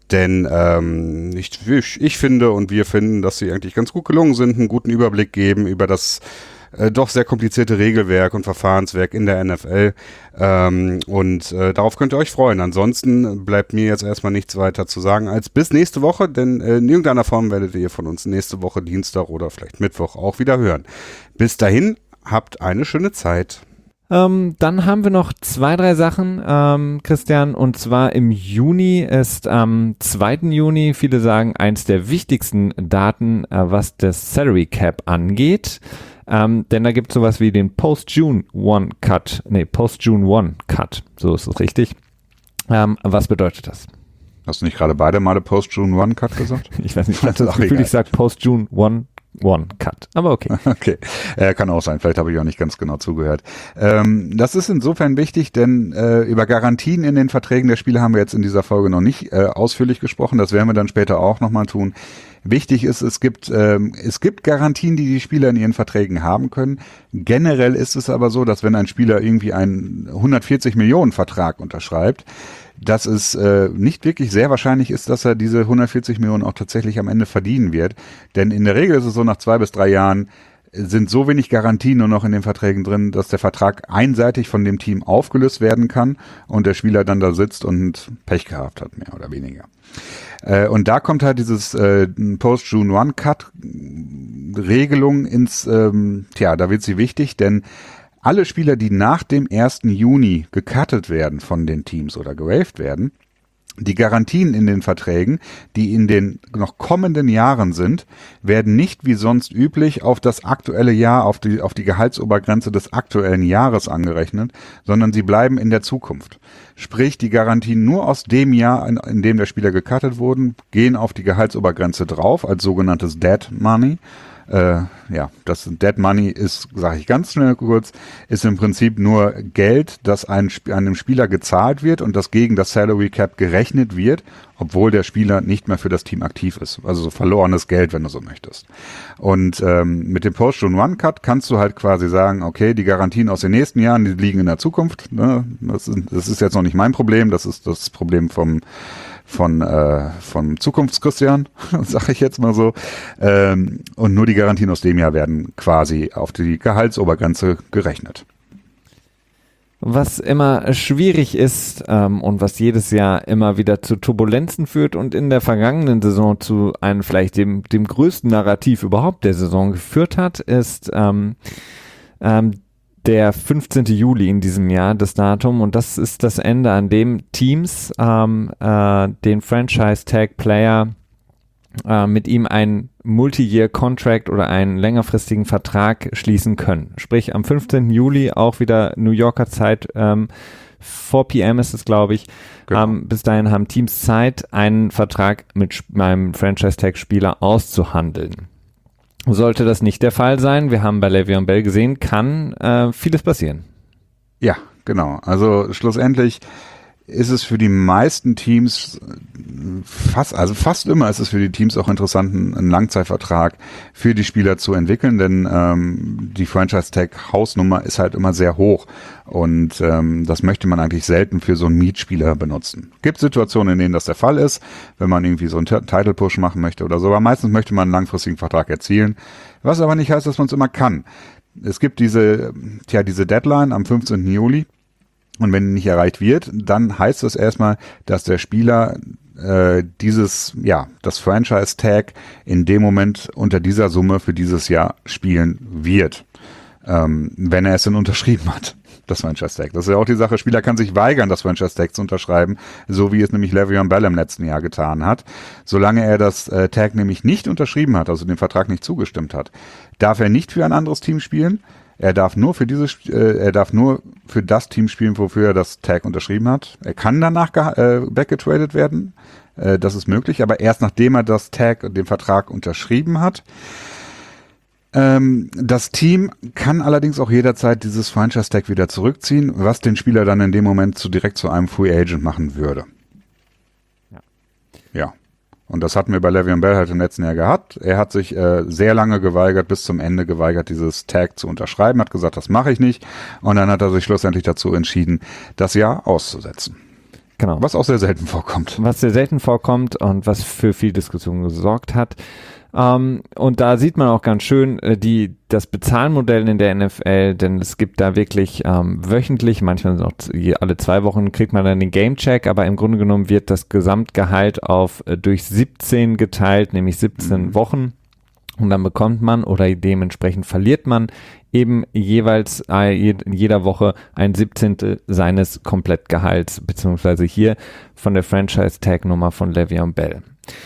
A: Denn ich finde und wir finden, dass sie eigentlich ganz gut gelungen sind, einen guten Überblick geben über das doch sehr komplizierte Regelwerk und Verfahrenswerk in der NFL. Darauf könnt ihr euch freuen. Ansonsten bleibt mir jetzt erstmal nichts weiter zu sagen als bis nächste Woche, denn in irgendeiner Form werdet ihr von uns nächste Woche Dienstag oder vielleicht Mittwoch auch wieder hören. Bis dahin, habt eine schöne Zeit.
B: Dann haben wir noch 2, 3 Sachen, Christian, und zwar im Juni ist am 2. Juni, viele sagen, eins der wichtigsten Daten, was das Salary Cap angeht. Denn da gibt es sowas wie den Post-June 1 Cut, so ist es richtig. Was bedeutet das?
C: Hast du nicht gerade beide Male Post-June 1 Cut gesagt?
B: Ich weiß nicht, ich hatte das Gefühl, ich sage Post-June 1 Cut, aber okay.
C: Okay, kann auch sein, vielleicht habe ich auch nicht ganz genau zugehört. Das ist insofern wichtig, denn über Garantien in den Verträgen der Spieler haben wir jetzt in dieser Folge noch nicht ausführlich gesprochen, das werden wir dann später auch nochmal tun. Wichtig ist, es gibt Garantien, die Spieler in ihren Verträgen haben können. Generell ist es aber so, dass wenn ein Spieler irgendwie einen 140 Millionen Vertrag unterschreibt, dass es nicht wirklich sehr wahrscheinlich ist, dass er diese 140 Millionen auch tatsächlich am Ende verdienen wird. Denn in der Regel ist es so, nach 2 bis 3 Jahren sind so wenig Garantien nur noch in den Verträgen drin, dass der Vertrag einseitig von dem Team aufgelöst werden kann und der Spieler dann da sitzt und Pech gehabt hat, mehr oder weniger. Und da kommt halt dieses Post-June 1 Cut Regelung ins, da wird sie wichtig, denn alle Spieler, die nach dem 1. Juni gecuttet werden von den Teams oder gewaved werden, die Garantien in den Verträgen, die in den noch kommenden Jahren sind, werden nicht wie sonst üblich auf das aktuelle Jahr, auf die Gehaltsobergrenze des aktuellen Jahres angerechnet, sondern sie bleiben in der Zukunft. Sprich, die Garantien nur aus dem Jahr, in dem der Spieler gecuttet wurden, gehen auf die Gehaltsobergrenze drauf als sogenanntes Dead Money. Das Dead Money ist, sage ich ganz schnell kurz, ist im Prinzip nur Geld, das einem Spieler gezahlt wird und das gegen das Salary Cap gerechnet wird, obwohl der Spieler nicht mehr für das Team aktiv ist. Also so verlorenes Geld, wenn du so möchtest. Und mit dem Post-June 1 Cut kannst du halt quasi sagen, okay, die Garantien aus den nächsten Jahren, die liegen in der Zukunft. Ne? Das ist jetzt noch nicht mein Problem, das ist das Problem vom Zukunftschristian, sage ich jetzt mal so. Und nur die Garantien aus dem Jahr werden quasi auf die Gehaltsobergrenze gerechnet.
B: Was immer schwierig ist und was jedes Jahr immer wieder zu Turbulenzen führt und in der vergangenen Saison zu einem vielleicht dem größten Narrativ überhaupt der Saison geführt hat, ist der 15. Juli in diesem Jahr, das Datum, und das ist das Ende, an dem Teams den Franchise-Tag-Player mit ihm einen Multi-Year-Contract oder einen längerfristigen Vertrag schließen können. Sprich, am 15. Juli auch wieder New Yorker Zeit, 4 p.m. ist es, glaube ich. Genau. Bis dahin haben Teams Zeit, einen Vertrag mit meinem Franchise-Tag-Spieler auszuhandeln. Sollte das nicht der Fall sein, wir haben bei Le'Veon Bell gesehen, kann vieles passieren.
C: Ja, genau. Also schlussendlich ist es für die meisten Teams fast immer ist es für die Teams auch interessant, einen Langzeitvertrag für die Spieler zu entwickeln, denn die Franchise-Tag-Hausnummer ist halt immer sehr hoch und das möchte man eigentlich selten für so einen Mietspieler benutzen. Gibt Situationen, in denen das der Fall ist, wenn man irgendwie so einen Title-Push machen möchte oder so, aber meistens möchte man einen langfristigen Vertrag erzielen, was aber nicht heißt, dass man es immer kann. Es gibt diese Deadline am 15. Juli. Und wenn die nicht erreicht wird, dann heißt das erstmal, dass der Spieler das Franchise-Tag in dem Moment unter dieser Summe für dieses Jahr spielen wird, wenn er es denn unterschrieben hat, das Franchise-Tag. Das ist ja auch die Sache, Spieler kann sich weigern, das Franchise-Tag zu unterschreiben, so wie es nämlich Le'Veon Bell im letzten Jahr getan hat. Solange er das Tag nämlich nicht unterschrieben hat, also dem Vertrag nicht zugestimmt hat, darf er nicht für ein anderes Team spielen. Er darf nur für das Team spielen, wofür er das Tag unterschrieben hat. Er kann danach weggetradet werden. Das ist möglich, aber erst nachdem er das Tag, den Vertrag unterschrieben hat. Das Team kann allerdings auch jederzeit dieses Franchise-Tag wieder zurückziehen, was den Spieler dann in dem Moment direkt zu einem Free Agent machen würde. Ja. Und das hatten wir bei Le'Veon Bell halt im letzten Jahr gehabt. Er hat sich sehr lange geweigert, bis zum Ende geweigert, dieses Tag zu unterschreiben, hat gesagt, das mache ich nicht. Und dann hat er sich schlussendlich dazu entschieden, das Jahr auszusetzen.
B: Genau.
C: Was auch sehr selten vorkommt.
B: Was sehr selten vorkommt und was für viel Diskussion gesorgt hat. Und da sieht man auch ganz schön das Bezahlmodell in der NFL, denn es gibt da wirklich wöchentlich, manchmal auch alle 2 Wochen kriegt man dann den Gamecheck, aber im Grunde genommen wird das Gesamtgehalt durch 17 geteilt, nämlich 17 Wochen. Und dann bekommt man oder dementsprechend verliert man eben jeweils jeder Woche ein 17. seines Komplettgehalts, beziehungsweise hier von der Franchise-Tag-Nummer von Le'Veon Bell.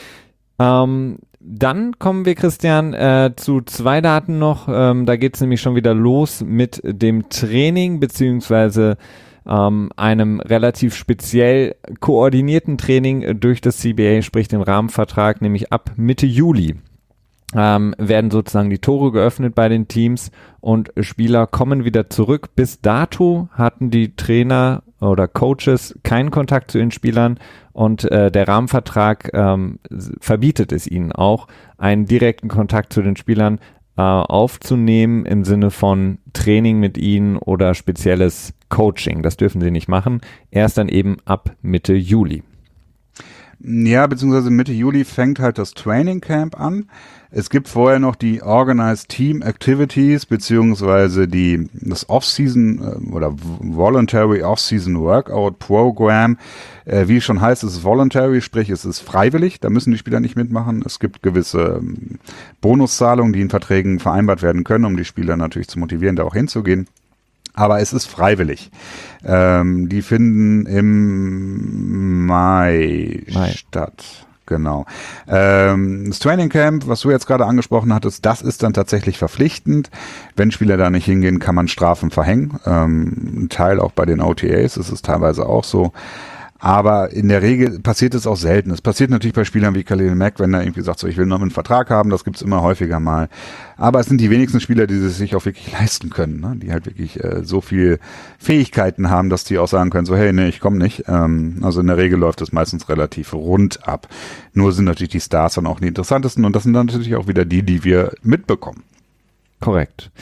B: Dann kommen wir, Christian, zu 2 Daten noch. Da geht es nämlich schon wieder los mit dem Training, beziehungsweise einem relativ speziell koordinierten Training durch das CBA, sprich den Rahmenvertrag, nämlich ab Mitte Juli. Werden sozusagen die Tore geöffnet bei den Teams und Spieler kommen wieder zurück. Bis dato hatten die Trainer oder Coaches keinen Kontakt zu den Spielern und der Rahmenvertrag verbietet es ihnen auch, einen direkten Kontakt zu den Spielern aufzunehmen im Sinne von Training mit ihnen oder spezielles Coaching. Das dürfen sie nicht machen. Erst dann eben ab Mitte Juli.
C: Ja, beziehungsweise Mitte Juli fängt halt das Training Camp an. Es gibt vorher noch die Organized Team Activities, beziehungsweise das Off-Season oder Voluntary Off-Season Workout Program. Wie schon heißt, es ist voluntary, sprich es ist freiwillig, da müssen die Spieler nicht mitmachen. Es gibt gewisse Bonuszahlungen, die in Verträgen vereinbart werden können, um die Spieler natürlich zu motivieren, da auch hinzugehen. Aber es ist freiwillig. Die finden im Mai statt. Genau. Das Training Camp, was du jetzt gerade angesprochen hattest, das ist dann tatsächlich verpflichtend. Wenn Spieler da nicht hingehen, kann man Strafen verhängen. Ein Teil auch bei den OTAs, das ist teilweise auch so. Aber in der Regel passiert es auch selten. Es passiert natürlich bei Spielern wie Khalil Mack, wenn er irgendwie sagt, so ich will noch einen Vertrag haben, das gibt's immer häufiger mal. Aber es sind die wenigsten Spieler, die es sich auch wirklich leisten können, ne? Die halt wirklich so viel Fähigkeiten haben, dass die auch sagen können, so hey, nee, ich komme nicht. Also in der Regel läuft es meistens relativ rund ab. Nur sind natürlich die Stars dann auch die interessantesten und das sind dann natürlich auch wieder die wir mitbekommen.
B: Korrekt.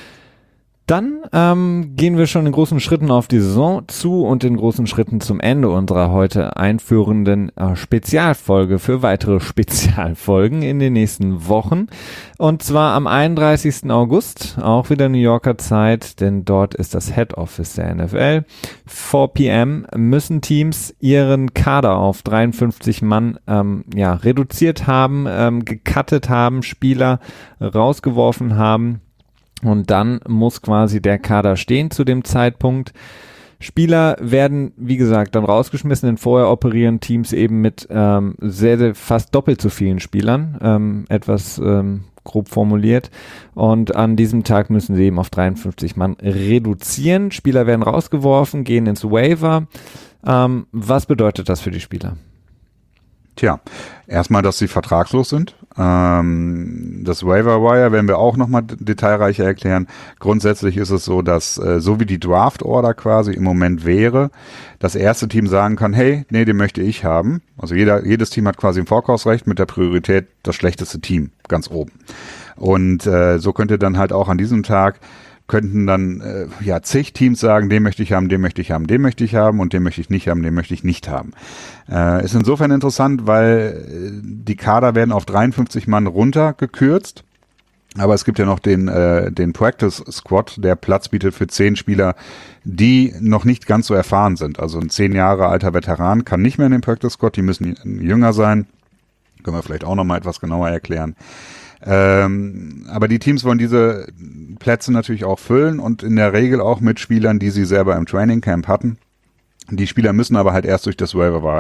B: Dann gehen wir schon in großen Schritten auf die Saison zu und in großen Schritten zum Ende unserer heute einführenden Spezialfolge für weitere Spezialfolgen in den nächsten Wochen. Und zwar am 31. August, auch wieder New Yorker Zeit, denn dort ist das Head Office der NFL. 4 p.m. müssen Teams ihren Kader auf 53 Mann reduziert haben, gecuttet haben, Spieler rausgeworfen haben. Und dann muss quasi der Kader stehen zu dem Zeitpunkt. Spieler werden, wie gesagt, dann rausgeschmissen, denn vorher operieren Teams eben mit fast doppelt so vielen Spielern, etwas grob formuliert. Und an diesem Tag müssen sie eben auf 53 Mann reduzieren. Spieler werden rausgeworfen, gehen ins Waiver. Was bedeutet das für die Spieler?
C: Tja, erstmal, dass sie vertragslos sind. Das Waiver Wire werden wir auch nochmal detailreicher erklären. Grundsätzlich ist es so, dass so wie die Draft Order quasi im Moment wäre, das erste Team sagen kann, hey, nee, den möchte ich haben. Also jedes Team hat quasi ein Vorkaufsrecht mit der Priorität das schlechteste Team ganz oben. Und so könnte dann halt auch an diesem Tag könnten dann zig Teams sagen, den möchte ich haben, den möchte ich haben, den möchte ich haben und den möchte ich nicht haben, den möchte ich nicht haben. Ist insofern interessant, weil die Kader werden auf 53 Mann runtergekürzt, aber es gibt ja noch den Practice Squad, der Platz bietet für 10 Spieler, die noch nicht ganz so erfahren sind. Also ein 10 Jahre alter Veteran kann nicht mehr in den Practice Squad, die müssen jünger sein. Können wir vielleicht auch noch mal etwas genauer erklären. Aber die Teams wollen diese Plätze natürlich auch füllen und in der Regel auch mit Spielern, die sie selber im Training Camp hatten. Die Spieler müssen aber halt erst durch das Waiver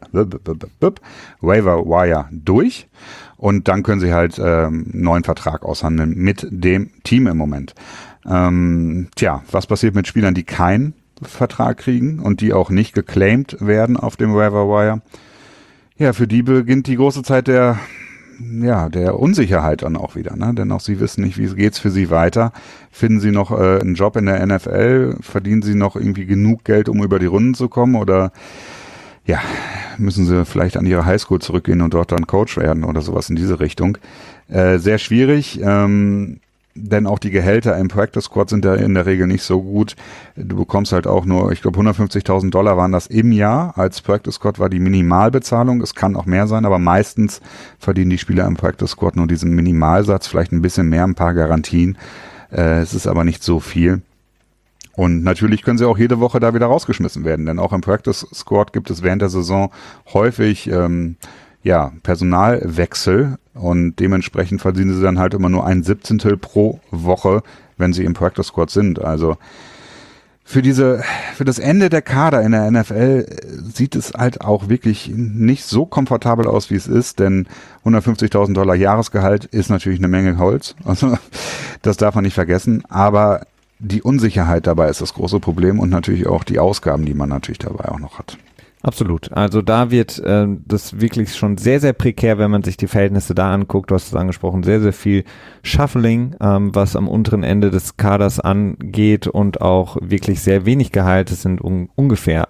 C: Wire durch und dann können sie halt einen neuen Vertrag aushandeln mit dem Team im Moment. Was passiert mit Spielern, die keinen Vertrag kriegen und die auch nicht geclaimed werden auf dem Waiver Wire? Ja, für die beginnt die große Zeit der Unsicherheit dann auch wieder, ne? Denn auch sie wissen nicht, wie geht's für sie weiter. Finden sie noch einen Job in der NFL? Verdienen sie noch irgendwie genug Geld, um über die Runden zu kommen? Oder müssen sie vielleicht an ihre Highschool zurückgehen und dort dann Coach werden oder sowas in diese Richtung? Sehr schwierig. Denn auch die Gehälter im Practice Squad sind ja in der Regel nicht so gut. Du bekommst halt auch nur, ich glaube $150.000 waren das im Jahr. Als Practice Squad war die Minimalbezahlung. Es kann auch mehr sein, aber meistens verdienen die Spieler im Practice Squad nur diesen Minimalsatz, vielleicht ein bisschen mehr, ein paar Garantien. Es ist aber nicht so viel. Und natürlich können sie auch jede Woche da wieder rausgeschmissen werden, denn auch im Practice Squad gibt es während der Saison häufig Personalwechsel und dementsprechend verdienen sie dann halt immer nur 1/17 pro Woche, wenn sie im Practice Squad sind. Also für das Ende der Kader in der NFL sieht es halt auch wirklich nicht so komfortabel aus, wie es ist, denn $150.000 Jahresgehalt ist natürlich eine Menge Holz. Also das darf man nicht vergessen, aber die Unsicherheit dabei ist das große Problem und natürlich auch die Ausgaben, die man natürlich dabei auch noch hat.
B: Absolut. Also da wird das wirklich schon sehr, sehr prekär, wenn man sich die Verhältnisse da anguckt. Du hast es angesprochen, sehr, sehr viel Shuffling, was am unteren Ende des Kaders angeht und auch wirklich sehr wenig Gehalt. Es sind ungefähr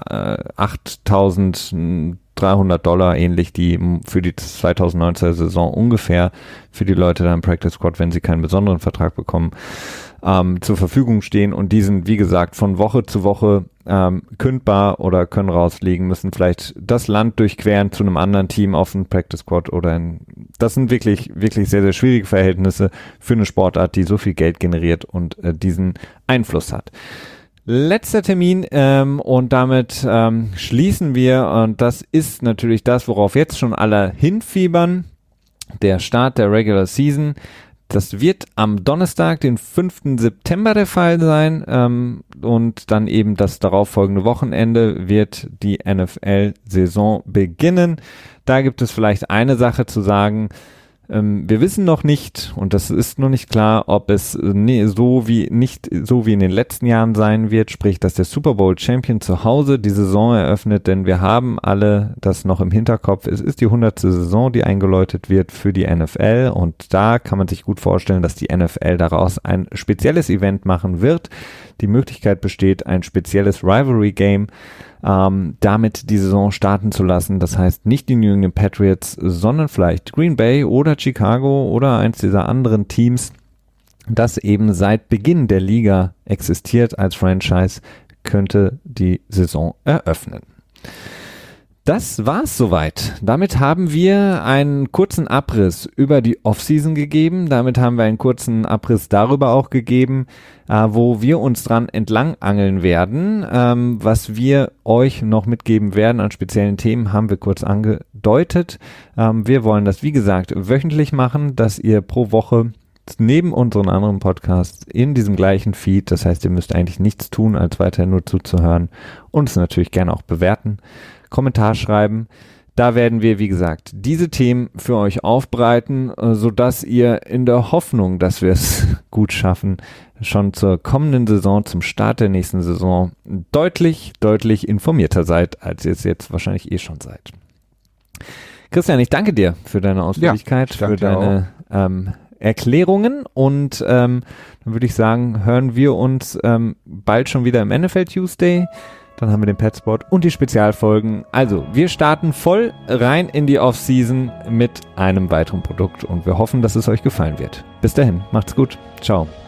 B: $8.300 ähnlich, die für die 2019er Saison ungefähr für die Leute da im Practice Squad, wenn sie keinen besonderen Vertrag bekommen, zur Verfügung stehen und die sind, wie gesagt, von Woche zu Woche kündbar oder können rausfliegen, müssen vielleicht das Land durchqueren zu einem anderen Team auf dem Practice Squad das sind wirklich, wirklich sehr, sehr schwierige Verhältnisse für eine Sportart, die so viel Geld generiert und diesen Einfluss hat. Letzter Termin und damit schließen wir und das ist natürlich das, worauf jetzt schon alle hinfiebern, der Start der Regular Season. Das wird am Donnerstag, den 5. September der Fall sein und dann eben das darauffolgende Wochenende wird die NFL-Saison beginnen. Da gibt es vielleicht eine Sache zu sagen. Wir wissen noch nicht, und das ist noch nicht klar, ob es nicht so wie in den letzten Jahren sein wird, sprich, dass der Super Bowl Champion zu Hause die Saison eröffnet, denn wir haben alle das noch im Hinterkopf. Es ist die 100. Saison, die eingeläutet wird für die NFL und da kann man sich gut vorstellen, dass die NFL daraus ein spezielles Event machen wird. Die Möglichkeit besteht, ein spezielles Rivalry Game damit die Saison starten zu lassen. Das heißt nicht die New England Patriots, sondern vielleicht Green Bay oder Chicago oder eins dieser anderen Teams, das eben seit Beginn der Liga existiert als Franchise, könnte die Saison eröffnen. Das war's soweit. Damit haben wir einen kurzen Abriss über die Offseason gegeben. Damit haben wir einen kurzen Abriss darüber auch gegeben, wo wir uns dran entlang angeln werden. Was wir euch noch mitgeben werden an speziellen Themen, haben wir kurz angedeutet. Wir wollen das, wie gesagt, wöchentlich machen, dass ihr pro Woche neben unseren anderen Podcasts in diesem gleichen Feed, das heißt, ihr müsst eigentlich nichts tun, als weiterhin nur zuzuhören und es natürlich gerne auch bewerten, Kommentar schreiben. Da werden wir, wie gesagt, diese Themen für euch aufbereiten, sodass ihr in der Hoffnung, dass wir es gut schaffen, schon zur kommenden Saison, zum Start der nächsten Saison deutlich, deutlich informierter seid, als ihr es jetzt wahrscheinlich schon seid. Christian, ich danke dir für deine Ausführlichkeit, für deine Erklärungen und dann würde ich sagen, hören wir uns bald schon wieder im NFL Tuesday. Dann haben wir den Petspot und die Spezialfolgen. Also, wir starten voll rein in die Offseason mit einem weiteren Produkt und wir hoffen, dass es euch gefallen wird. Bis dahin, macht's gut. Ciao.